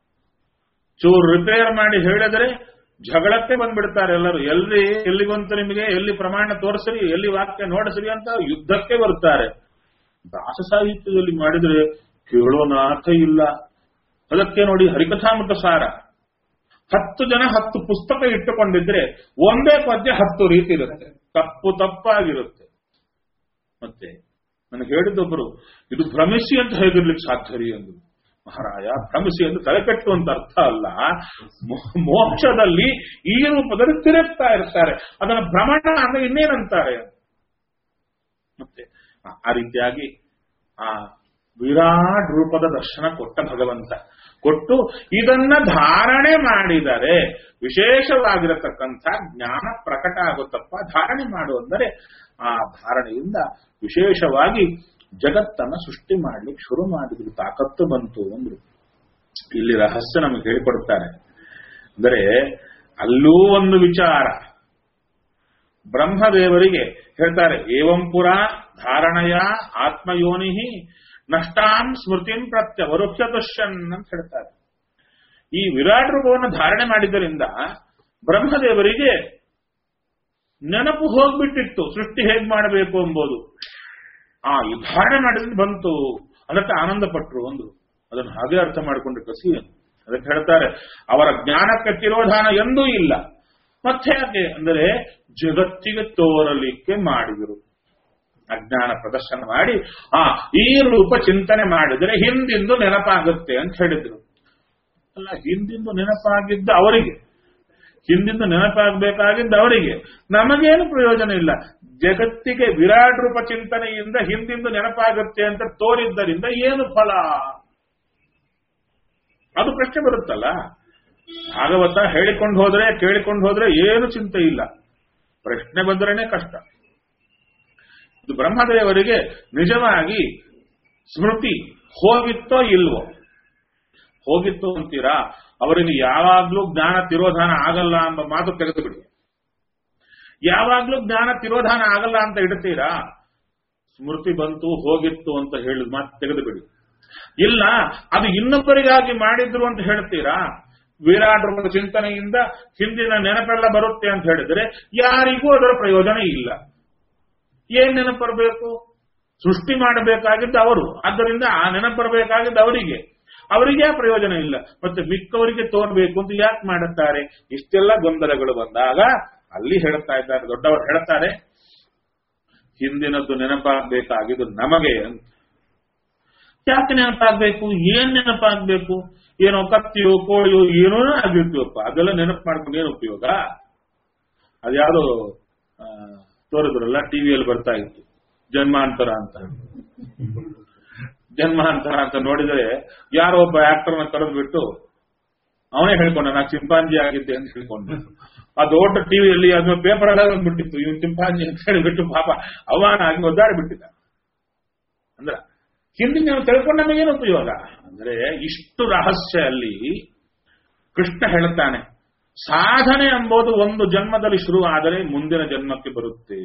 ಚೂರು ರಿಪೇರ್ ಮಾಡಿ ಹೇಳಿದ್ರೆ ಜಗಳಕ್ಕೆ ಬಂದ್ಬಿಡ್ತಾರೆ ಎಲ್ಲರೂ. ಎಲ್ಲಿ ಎಲ್ಲಿ ಬಂತು ನಿಮಗೆ, ಎಲ್ಲಿ ಪ್ರಮಾಣ ತೋರಿಸ್ರಿ, ಎಲ್ಲಿ ವಾಕ್ಯ ನೋಡಿಸ್ರಿ ಅಂತ ಯುದ್ಧಕ್ಕೆ ಬರ್ತಾರೆ. ದಾಸ ಸಾಹಿತ್ಯದಲ್ಲಿ ಮಾಡಿದ್ರೆ ಕೇಳೋ ನಾಥ ಇಲ್ಲ. ಅದಕ್ಕೆ ನೋಡಿ ಹರಿಕಥಾಮೃತ ಸಾರ ಹತ್ತು ಜನ ಹತ್ತು ಪುಸ್ತಕ ಇಟ್ಟುಕೊಂಡಿದ್ರೆ ಒಂದೇ ಪದ್ಯ ಹತ್ತು ರೀತಿ ಇರುತ್ತೆ, ತಪ್ಪು ತಪ್ಪಾಗಿರುತ್ತೆ. ಮತ್ತೆ ನನಗೆ ಹೇಳಿದ್ದೊಬ್ಬರು, ಇದು ಭ್ರಮಿಸಿ ಅಂತ ಹೇಗಿರ್ಲಿಕ್ಕೆ ಸಾಧ್ಯ ರೀ ಎಂದು. ಮಹಾರಾಯ, ಭ್ರಮಿಸಿ ಎಂದು ತಲೆಕೆಟ್ಟು ಅಂತ ಅರ್ಥ ಅಲ್ಲ. ಮೋಕ್ಷದಲ್ಲಿ ಈ ರೂಪದಲ್ಲಿ ತಿರುಗ್ತಾ ಇರ್ತಾರೆ. ಅದನ್ನ ಭ್ರಮಣ ಅಂದ್ರೆ ಇನ್ನೇನಂತಾರೆ. ಮತ್ತೆ ಆ ರೀತಿಯಾಗಿ ಆ ವಿರಾಟ್ ರೂಪದ ದರ್ಶನ ಕೊಟ್ಟ ಭಗವಂತ ಕೊಟ್ಟು ಇದನ್ನ ಧಾರಣೆ ಮಾಡಿದರೆ ವಿಶೇಷವಾಗಿರತಕ್ಕಂಥ ಜ್ಞಾನ ಪ್ರಕಟ ಆಗುತ್ತಪ್ಪ. ಧಾರಣೆ ಮಾಡು ಅಂದರೆ ಆ ಧಾರಣೆಯಿಂದ ವಿಶೇಷವಾಗಿ ಜಗತ್ತನ್ನ ಸೃಷ್ಟಿ ಮಾಡ್ಲಿಕ್ಕೆ ಶುರು ಮಾಡಿದ್ರು, ತಾಕತ್ತು ಬಂತು ಅಂದ್ರು. ಇಲ್ಲಿ ರಹಸ್ಯ ನಮಗೆ ಹೇಳಿಕೊಡ್ತಾರೆ. ಅಂದರೆ ಅಲ್ಲೂ ಒಂದು ವಿಚಾರ. ಬ್ರಹ್ಮದೇವರಿಗೆ ಹೇಳ್ತಾರೆ, ಏವಂ ಪುರ ಧಾರಣಯ ಆತ್ಮಯೋನಿ ನಷ್ಟಾಂ ಸ್ಮೃತಿಂ ಪ್ರತ್ಯವರುಷ್ಯತುಷ್ಯನ್ ಅಂತ ಹೇಳ್ತಾರೆ. ಈ ವಿರಾಟ್ ರೂಪವನ್ನು ಧಾರಣೆ ಮಾಡಿದ್ದರಿಂದ ಬ್ರಹ್ಮದೇವರಿಗೆ ನೆನಪು ಹೋಗ್ಬಿಟ್ಟಿತ್ತು ಸೃಷ್ಟಿ ಹೇಗ್ ಮಾಡಬೇಕು ಎಂಬುದು. ಆ ಈ ಧಾರಣೆ ಮಾಡಿದ್ರೆ ಬಂತು, ಅದಕ್ಕೆ ಆನಂದ ಪಟ್ರು ಅಂದ್ರು. ಅದನ್ನು ಹಾಗೆ ಅರ್ಥ ಮಾಡಿಕೊಂಡ್ರೆ ಕಸಿ. ಅದಕ್ಕೆ ಹೇಳ್ತಾರೆ, ಅವರ ಜ್ಞಾನಕ್ಕೆ ತಿರೋಧಾನ ಎಂದೂ ಇಲ್ಲ. ಮತ್ತೆ ಯಾಕೆ ಅಂದರೆ ಜಗತ್ತಿಗೆ ತೋರಲಿಕ್ಕೆ ಮಾಡಿದರು. ಅಜ್ಞಾನ ಪ್ರದರ್ಶನ ಮಾಡಿ ಆ ಈ ರೂಪ ಚಿಂತನೆ ಮಾಡಿದರೆ ಹಿಂದಿಂದು ನೆನಪಾಗುತ್ತೆ ಅಂತ ಹೇಳಿದ್ರು. ಅಲ್ಲ, ಹಿಂದಿಂದು ನೆನಪಾಗಿದ್ದ ಅವರಿಗೆ, ಹಿಂದಿಂದು ನೆನಪಾಗಬೇಕಾಗಿದ್ದ ಅವರಿಗೆ, ನಮಗೇನು ಪ್ರಯೋಜನ ಇಲ್ಲ. ಜಗತ್ತಿಗೆ ವಿರಾಟ್ ರೂಪ ಚಿಂತನೆಯಿಂದ ಹಿಂದಿಂದು ನೆನಪಾಗುತ್ತೆ ಅಂತ ತೋರಿದ್ದರಿಂದ ಏನು ಫಲ? ಅದು ಪ್ರಶ್ನೆ ಬರುತ್ತಲ್ಲ. ಭಾಗವತ ಹೇಳಿಕೊಂಡು ಹೋದ್ರೆ ಕೇಳಿಕೊಂಡು ಹೋದ್ರೆ ಏನು ಚಿಂತೆ ಇಲ್ಲ, ಪ್ರಶ್ನೆ ಬಂದ್ರೇನೆ ಕಷ್ಟ. ಇದು ಬ್ರಹ್ಮದೇವರಿಗೆ ನಿಜವಾಗಿ ಸ್ಮೃತಿ ಹೋಗಿತ್ತೋ ಇಲ್ವೋ? ಹೋಗಿತ್ತು ಅಂತೀರಾ, ಅವರಿಗೆ ಯಾವಾಗ್ಲೂ ಜ್ಞಾನ ತಿರೋಧಾನ ಆಗಲ್ಲ ಎಂಬ ಮಾತು ತೆಗೆದುಬಿಡಿ. ಯಾವಾಗ್ಲೂ ಜ್ಞಾನ ತಿರೋಧಾನ ಆಗಲ್ಲ ಅಂತ ಇಡ್ತೀರಾ, ಸ್ಮೃತಿ ಬಂತು ಹೋಗಿತ್ತು ಅಂತ ಹೇಳಿದ ಮಾತು ತೆಗೆದುಬಿಡಿ. ಇಲ್ಲ, ಅದು ಇನ್ನೊಬ್ಬರಿಗಾಗಿ ಮಾಡಿದ್ರು ಅಂತ ಹೇಳ್ತೀರಾ, ವಿರಾಟ್ ರೂಪದ ಚಿಂತನೆಯಿಂದ ಹಿಂದಿನ ನೆನಪೆಲ್ಲ ಬರುತ್ತೆ ಅಂತ ಹೇಳಿದ್ರೆ ಯಾರಿಗೂ ಅದರ ಪ್ರಯೋಜನ ಇಲ್ಲ. ಏನ್ ನೆನಪು ಬರಬೇಕು? ಸೃಷ್ಟಿ ಮಾಡಬೇಕಾಗಿದ್ದು ಅವರು, ಆದ್ದರಿಂದ ಆ ನೆನಪು ಬರಬೇಕಾಗಿದ್ದು ಅವರಿಗೆ, ಅವರಿಗೆ ಪ್ರಯೋಜನ ಇಲ್ಲ. ಮತ್ತೆ ಮಿಕ್ಕವರಿಗೆ ತೋರ್ಬೇಕು ಅಂತ ಯಾಕೆ ಮಾಡುತ್ತಾರೆ? ಇಷ್ಟೆಲ್ಲ ಗೊಂದಲಗಳು ಬಂದಾಗ ಅಲ್ಲಿ ಹೇಳ್ತಾ ಇದ್ದಾರೆ, ದೊಡ್ಡವರು ಹೇಳ್ತಾರೆ, ಹಿಂದಿನದ್ದು ನೆನಪಾಗಬೇಕಾಗಿದ್ದು ನಮಗೆ ಅಂತ. ಯಾಕೆ ನೆನಪಾಗಬೇಕು? ಏನ್ ನೆನಪಾಗಬೇಕು? ಏನೋ ಕತ್ತಿಯೋ ಕೋಳಿಯೋ ಏನೋ ಆಗಿರ್ತೀವಪ್ಪ, ಅದೆಲ್ಲ ನೆನಪು ಮಾಡ್ಕೊಂಡು ಏನು ಉಪಯೋಗ? ಅದ್ಯಾವುದೋ ತೋರಿದ್ರಲ್ಲ ಟಿವಿಯಲ್ಲಿ ಬರ್ತಾ ಇತ್ತು, ಜನ್ಮಾಂತರ ಅಂತ. ಜನ್ಮಾಂತರ ಅಂತ ನೋಡಿದರೆ ಯಾರೋ ಒಬ್ಬ ಆಕ್ಟರ್ನ ಕರೆದ್ಬಿಟ್ಟು ಅವನೇ ಹೇಳ್ಕೊಂಡ ನಾ ಚಿಂಪಾಂಜಿ ಆಗಿದ್ದೆ ಅಂತ ಹೇಳ್ಕೊಂಡ. ಆ ದೊಡ್ಡ ಟಿವಿಯಲ್ಲಿ ಅದನ್ನ ಪೇಪರ್ ಎಲ್ಲ ಬಂದ್ಬಿಟ್ಟಿತ್ತು, ಇವನು ಚಿಂಪಾಂಜಿ ಅಂತ ಹೇಳಿಬಿಟ್ಟು ಪಾಪ ಅವಮಾನ ಆಗಿ ಒದ್ದಾಡಿಬಿಟ್ಟಿದ್ದ. ಅಂದ್ರ ಹಿಂದಿನ ನಾವು ತಿಳ್ಕೊಂಡ ನಮಗೇನು ಉಪಯೋಗ ಅಂದ್ರೆ ಇಷ್ಟು ರಹಸ್ಯ ಅಲ್ಲಿ ಕೃಷ್ಣ ಹೇಳ್ತಾನೆ. ಸಾಧನೆ ಎಂಬುದು ಒಂದು ಜನ್ಮದಲ್ಲಿ ಶುರು ಆದರೆ ಮುಂದಿನ ಜನ್ಮಕ್ಕೆ ಬರುತ್ತೆ.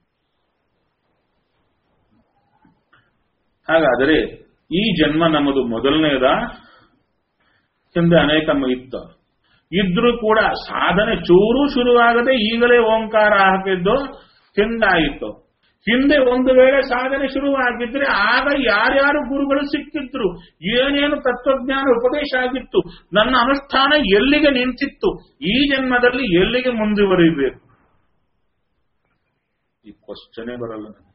ಹಾಗಾದರೆ ಈ ಜನ್ಮ ನಮ್ಮದು ಮೊದಲನೇದ, ಹಿಂದೆ ಅನೇಕ ಇತ್ತು. ಇದ್ರೂ ಕೂಡ ಸಾಧನೆ ಚೂರು ಶುರುವಾಗದೆ ಈಗಲೇ ಓಂಕಾರ ಹಾಕಿದ್ದು ಹಿಂದಾಯಿತು. ಹಿಂದೆ ಒಂದು ವೇಳೆ ಸಾಧನೆ ಶುರುವಾಗಿದ್ರೆ ಆಗ ಯಾರ್ಯಾರು ಗುರುಗಳು ಸಿಕ್ಕಿದ್ರು, ಏನೇನು ತತ್ವಜ್ಞಾನ ಉಪದೇಶ ಆಗಿತ್ತು, ನನ್ನ ಅನುಷ್ಠಾನ ಎಲ್ಲಿಗೆ ನಿಂತಿತ್ತು, ಈ ಜನ್ಮದಲ್ಲಿ ಎಲ್ಲಿಗೆ ಮುಂದುವರಿಬೇಕು, ಈ ಕ್ವಶನೇ ಬರಲ್ಲ ನನಗೆ.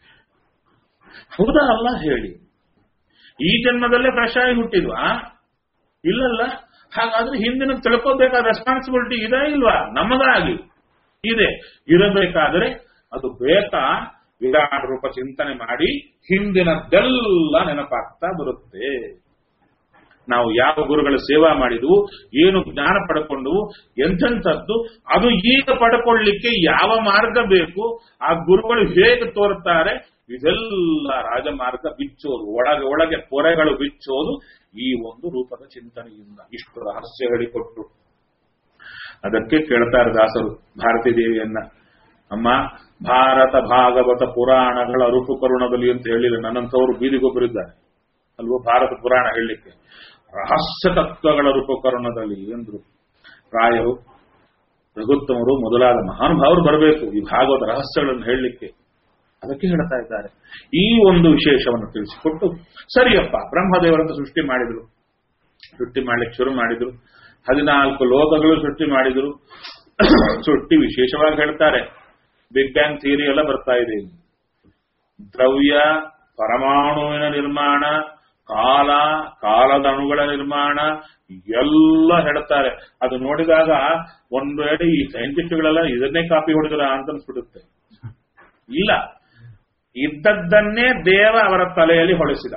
ಹೌದಾ ಅಲ್ಲ ಹೇಳಿ? ಈ ಜನ್ಮದಲ್ಲೇ ಫ್ರೆಶ್ ಆಗಿ ಹುಟ್ಟಿದ್ವಾ? ಇಲ್ಲಲ್ಲ. ಹಾಗಾದ್ರೆ ಹಿಂದಿನ ತಿಳ್ಕೋಬೇಕಾದ ರೆಸ್ಪಾನ್ಸಿಬಿಲಿಟಿ ಇದೆ ಇಲ್ವಾ? ನಮಗಾಗಿ ಇದೆ. ಇರಬೇಕಾದ್ರೆ ಅದು ಬೇಕಾ? ವಿರಾಟ್ ರೂಪ ಚಿಂತನೆ ಮಾಡಿ ಹಿಂದಿನದ್ದೆಲ್ಲ ನೆನಪಾಗ್ತಾ ಬರುತ್ತೆ. ನಾವು ಯಾವ ಗುರುಗಳ ಸೇವಾ ಮಾಡಿದ್ವು, ಏನು ಜ್ಞಾನ ಪಡ್ಕೊಂಡು, ಎಂಥದ್ದು, ಅದು ಈಗ ಪಡ್ಕೊಳ್ಳಿಕ್ಕೆ ಯಾವ ಮಾರ್ಗ ಬೇಕು, ಆ ಗುರುಗಳು ಹೇಗೆ ತೋರ್ತಾರೆ, ಇದೆಲ್ಲ ರಾಜಮಾರ್ಗ ಬಿಚ್ಚೋದು, ಒಳಗೆ ಒಳಗೆ ಪೊರೆಗಳು ಬಿಚ್ಚೋದು ಈ ಒಂದು ರೂಪದ ಚಿಂತನೆಯಿಂದ. ಇಷ್ಟು ರಹಸ್ಯ ಹೇಳಿಕೊಟ್ರು. ಅದಕ್ಕೆ ಕೇಳ್ತಾರೆ ದಾಸರು ಭಾರತೀ ದೇವಿಯನ್ನ, ಅಮ್ಮ ಭಾರತ ಭಾಗವತ ಪುರಾಣಗಳ ರೂಪಕರುಣದಲ್ಲಿ ಅಂತ ಹೇಳಿಲ್ಲ. ನನ್ನಂಥವ್ರು ಬೀದಿಗೊಬ್ಬರಿದ್ದಾರೆ ಅಲ್ವೋ ಭಾರತ ಪುರಾಣ ಹೇಳಲಿಕ್ಕೆ. ರಹಸ್ಯ ತತ್ವಗಳ ರೂಪಕರುಣದಲ್ಲಿ ಎಂದ್ರು ರಾಯರು, ರಘುತ್ತಮರು ಮೊದಲಾದ ಮಹಾನುಭಾವರು ಬರಬೇಕು ಈ ಭಾಗವತ ರಹಸ್ಯಗಳನ್ನು ಹೇಳಲಿಕ್ಕೆ. ಅದಕ್ಕೆ ಹೇಳ್ತಾ ಇದ್ದಾರೆ. ಈ ಒಂದು ವಿಶೇಷವನ್ನು ತಿಳಿಸಿಕೊಟ್ಟು, ಸರಿಯಪ್ಪ ಬ್ರಹ್ಮದೇವರನ್ನು ಸೃಷ್ಟಿ ಮಾಡಿದ್ರು, ಸೃಷ್ಟಿ ಮಾಡ್ಲಿಕ್ಕೆ ಶುರು ಮಾಡಿದ್ರು, ಹದಿನಾಲ್ಕು ಲೋಕಗಳು ಸೃಷ್ಟಿ ಮಾಡಿದ್ರು. ಸೃಷ್ಟಿ ವಿಶೇಷವಾಗಿ ಹೇಳ್ತಾರೆ, ಬಿಗ್ ಬ್ಯಾಂಗ್ ಥಿಯರಿ ಎಲ್ಲ ಬರ್ತಾ ಇದೆ. ದ್ರವ್ಯ, ಪರಮಾಣುವಿನ ನಿರ್ಮಾಣ, ಕಾಲ, ಕಾಲದ ಅಣುಗಳ ನಿರ್ಮಾಣ ಎಲ್ಲ ಹೇಳ್ತಾರೆ. ಅದು ನೋಡಿದಾಗ ಒಂದು ವೇಳೆ ಈ ಸೈಂಟಿಸ್ಟ್ಗಳೆಲ್ಲ ಇದನ್ನೇ ಕಾಪಿ ಹೊಡೆದ್ರ ಅಂತ ಅನ್ಸ್ಬಿಡುತ್ತೆ. ಇಲ್ಲ, ಇದ್ದದ್ದನ್ನೇ ದೇವ ಅವರ ತಲೆಯಲ್ಲಿ ಹೊಳೆಸಿದ,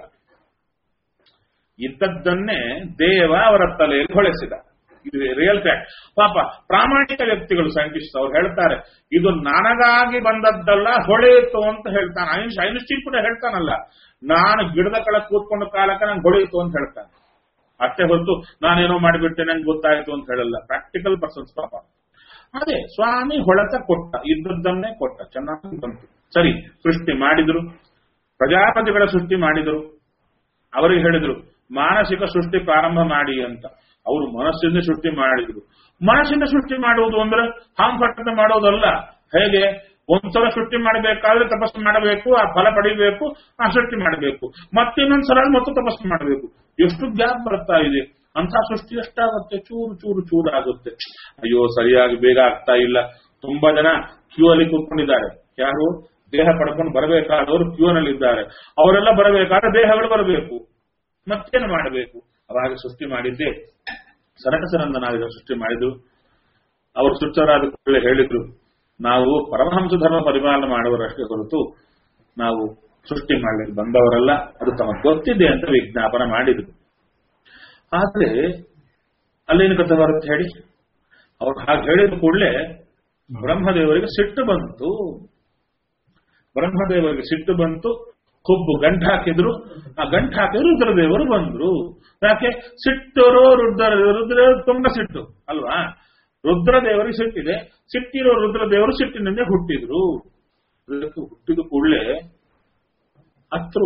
ಇದ್ದದ್ದನ್ನೇ ದೇವ ಅವರ ತಲೆಯಲ್ಲಿ ಹೊಳೆಸಿದ. ಇದು ರಿಯಲ್ ಫ್ಯಾಕ್ಟ್. ಪಾಪ ಪ್ರಾಮಾಣಿಕ ವ್ಯಕ್ತಿಗಳು ಸೈಂಟಿಸ್ಟ್ ಅವ್ರು ಹೇಳ್ತಾರೆ, ಇದು ನನಗಾಗಿ ಬಂದದ್ದಲ್ಲ, ಹೊಳೆಯಿತು ಅಂತ ಹೇಳ್ತಾನೆ. ಐನ್ಸ್ ಐನ್ಸ್ಟೀನ್ ಕೂಡ ಹೇಳ್ತಾನಲ್ಲ, ನಾನು ಗಿಡದ ಕಳ ಕೂತ್ಕೊಂಡು ಕಾಲಕ್ಕೆ ನಂಗೆ ಹೊಳೆಯಿತು ಅಂತ ಹೇಳ್ತಾನೆ. ಅಷ್ಟೇ ಹೊರತು ನಾನೇನೋ ಮಾಡಿಬಿಟ್ಟೆ ನಂಗೆ ಗೊತ್ತಾಯ್ತು ಅಂತ ಹೇಳಲ್ಲ. ಪ್ರಾಕ್ಟಿಕಲ್ ಪರ್ಸನ್ಸ್ ಪಾಪ. ಅದೇ ಸ್ವಾಮಿ ಹೊಳೆತ ಕೊಟ್ಟ, ಇದ್ದದ್ದನ್ನೇ ಕೊಟ್ಟ, ಚೆನ್ನಾಗಿ ಬಂತು. ಸರಿ, ಸೃಷ್ಟಿ ಮಾಡಿದ್ರು, ಪ್ರಜಾಪತಿಗಳ ಸೃಷ್ಟಿ ಮಾಡಿದ್ರು. ಅವರಿಗೆ ಹೇಳಿದ್ರು ಮಾನಸಿಕ ಸೃಷ್ಟಿ ಪ್ರಾರಂಭ ಮಾಡಿ ಅಂತ. ಅವರು ಮನಸ್ಸಿಂದ ಸೃಷ್ಟಿ ಮಾಡಿದ್ರು. ಮನಸ್ಸಿಂದ ಸೃಷ್ಟಿ ಮಾಡುವುದು ಅಂದ್ರೆ ಹಾಂಪಟ್ಟದ ಮಾಡೋದಲ್ಲ. ಹೇಗೆ? ಒಂದ್ಸಲ ಸೃಷ್ಟಿ ಮಾಡಬೇಕಾದ್ರೆ ತಪಸ್ಸು ಮಾಡಬೇಕು, ಆ ಫಲ ಪಡಿಬೇಕು, ಆ ಸೃಷ್ಟಿ ಮಾಡಬೇಕು, ಮತ್ತಿನ್ನೊಂದ್ಸಲ ಮತ್ತು ತಪಸ್ಸು ಮಾಡಬೇಕು. ಎಷ್ಟು ಗ್ಯಾಪ್ ಬರ್ತಾ ಇದೆ. ಅಂತ ಸೃಷ್ಟಿ ಎಷ್ಟಾಗುತ್ತೆ? ಚೂರು ಚೂರು ಚೂರು ಆಗುತ್ತೆ. ಅಯ್ಯೋ ಸರಿಯಾಗಿ ಬೇಗ ಆಗ್ತಾ ಇಲ್ಲ. ತುಂಬಾ ಜನ ಕ್ಯೂ ಅಲ್ಲಿ ಕೂತ್ಕೊಂಡಿದ್ದಾರೆ. ಯಾರು? ದೇಹ ಪಡ್ಕೊಂಡು ಬರಬೇಕಾದವರು ಕ್ಯೂ ನಲ್ಲಿದ್ದಾರೆ. ಅವರೆಲ್ಲ ಬರಬೇಕಾದ್ರೆ ದೇಹಗಳು ಬರಬೇಕು, ಮತ್ತೇನು ಮಾಡಬೇಕು? ಅವಾಗ ಸೃಷ್ಟಿ ಮಾಡಿದ್ದೆ ಸನಕಸನಂದನಾದ ಸೃಷ್ಟಿ ಮಾಡಿದ್ರು. ಅವರು ಸೃಷ್ಟರಾದ ಕೂಡಲೇ ಹೇಳಿದ್ರು, ನಾವು ಪರಮಹಂಸ ಧರ್ಮ ಪರಿಪಾಲನೆ ಮಾಡುವರಷ್ಟೇ ಹೊರತು ನಾವು ಸೃಷ್ಟಿ ಮಾಡಲಿಕ್ಕೆ ಬಂದವರಲ್ಲ, ಅದು ತಮಗೆ ಗೊತ್ತಿದೆ ಅಂತ ವಿಜ್ಞಾಪನೆ ಮಾಡಿದ್ರು. ಆದ್ರೆ ಅಲ್ಲೇನು ಕಥೆ ಬರುತ್ತೆ ಹೇಳಿ? ಅವ್ರು ಹಾಗೆ ಹೇಳಿದ ಕೂಡಲೇ ಬ್ರಹ್ಮದೇವರಿಗೆ ಸಿಟ್ಟು ಬಂತು. ಬ್ರಹ್ಮದೇವರಿಗೆ ಸಿಟ್ಟು ಬಂತು. ಕೊಬ್ಬು ಗಂಟು ಹಾಕಿದ್ರು. ಆ ಗಂಟು ಹಾಕಿದ್ರು ರುದ್ರದೇವರು ಬಂದ್ರು. ಯಾಕೆ? ಸಿಟ್ಟರು ರುದ್ರ ರುದ್ರದೇವರು ತುಂಬಾ ಸಿಟ್ಟು ಅಲ್ವಾ? ರುದ್ರದೇವರಿಗೆ ಸಿಟ್ಟಿದೆ. ಸಿಟ್ಟಿರೋ ರುದ್ರದೇವರು ಸಿಟ್ಟಿನಿಂದ ಹುಟ್ಟಿದ್ರು. ಹುಟ್ಟಿದ ಕೂಡಲೇ ಅತ್ರು,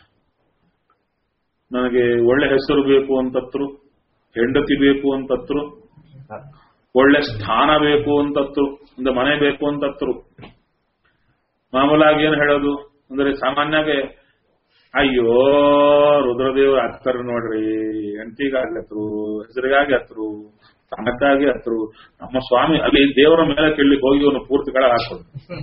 ನನಗೆ ಒಳ್ಳೆ ಹೆಸರು ಬೇಕು ಅಂತತ್ರು, ಹೆಂಡತಿ ಬೇಕು ಅಂತತ್ರು, ಒಳ್ಳೆ ಸ್ಥಾನ ಬೇಕು ಅಂತತ್ರು, ಒಂದು ಮನೆ ಬೇಕು ಅಂತತ್ರು. ಮಾಮೂಲಾಗಿ ಏನು ಹೇಳೋದು ಅಂದ್ರೆ ಸಾಮಾನ್ಯಗೆ, ಅಯ್ಯೋ ರುದ್ರದೇವರು ಹತ್ತರು ನೋಡ್ರಿ, ಹೆಂಡತಿಗಾಗಿ ಹತ್ರು, ಹೆಸರಿಗಾಗಿ ಹತ್ರು, ತನಕ್ಕಾಗಿ ಹತ್ರು. ನಮ್ಮ ಸ್ವಾಮಿ ಅಲ್ಲಿ ದೇವರ ಮೇಲೆ ಕೇಳಲಿಕ್ಕೆ ಹೋಗಿ ಅವನು ಪೂರ್ತಿ ಕಳ ಹಾಕೋದು.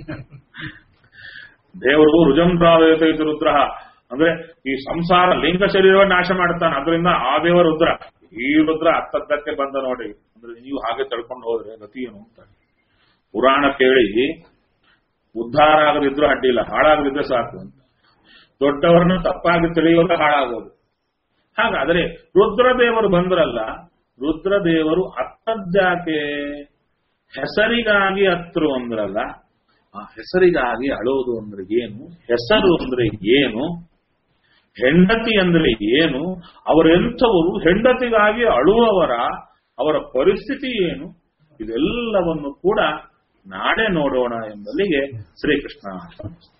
ದೇವರು ರುಜಂ ಪ್ರಾವೇತ ರುದ್ರ ಅಂದ್ರೆ ಈ ಸಂಸಾರ ಲಿಂಗ ಶರೀರವನ್ನು ನಾಶ ಮಾಡ್ತಾನೆ. ಅದರಿಂದ ಆ ದೇವ ರುದ್ರ, ಈ ರುದ್ರ ಹತ್ತದ್ದಕ್ಕೆ ಬಂದ ನೋಡಿ ಅಂದ್ರೆ ನೀವು ಹಾಗೆ ತಳ್ಕೊಂಡು ಹೋದ್ರೆ ಗತಿ ಏನು ಅಂತ. ಪುರಾಣ ಕೇಳಿ ಉದ್ಧಾರ ಆಗದಿದ್ರು ಅಡ್ಡಿಲ್ಲ, ಹಾಳಾಗದಿದ್ರೆ ಸಾಕು ಅಂತ. ದೊಡ್ಡವರನ್ನು ತಪ್ಪಾಗಿ ತಿಳಿಯೋದು ಹಾಳಾಗೋದು. ಹಾಗಾದರೆ ರುದ್ರದೇವರು ಬಂದ್ರಲ್ಲ, ರುದ್ರದೇವರು ಅತ್ತದ್ದಾಕೆ ಹೆಸರಿಗಾಗಿ ಹತ್ರು ಅಂದ್ರಲ್ಲ, ಆ ಹೆಸರಿಗಾಗಿ ಅಳೋದು ಅಂದ್ರೆ ಏನು, ಹೆಸರು ಅಂದ್ರೆ ಏನು, ಹೆಂಡತಿ ಅಂದ್ರೆ ಏನು, ಅವರೆಂಥವರು, ಹೆಂಡತಿಗಾಗಿ ಅಳುವವರ ಅವರ ಪರಿಸ್ಥಿತಿ ಏನು, ಇದೆಲ್ಲವನ್ನು ಕೂಡ ನಾಳೆ ನೋಡೋಣ ಎಂಬಲ್ಲಿಗೆ ಶ್ರೀಕೃಷ್ಣ.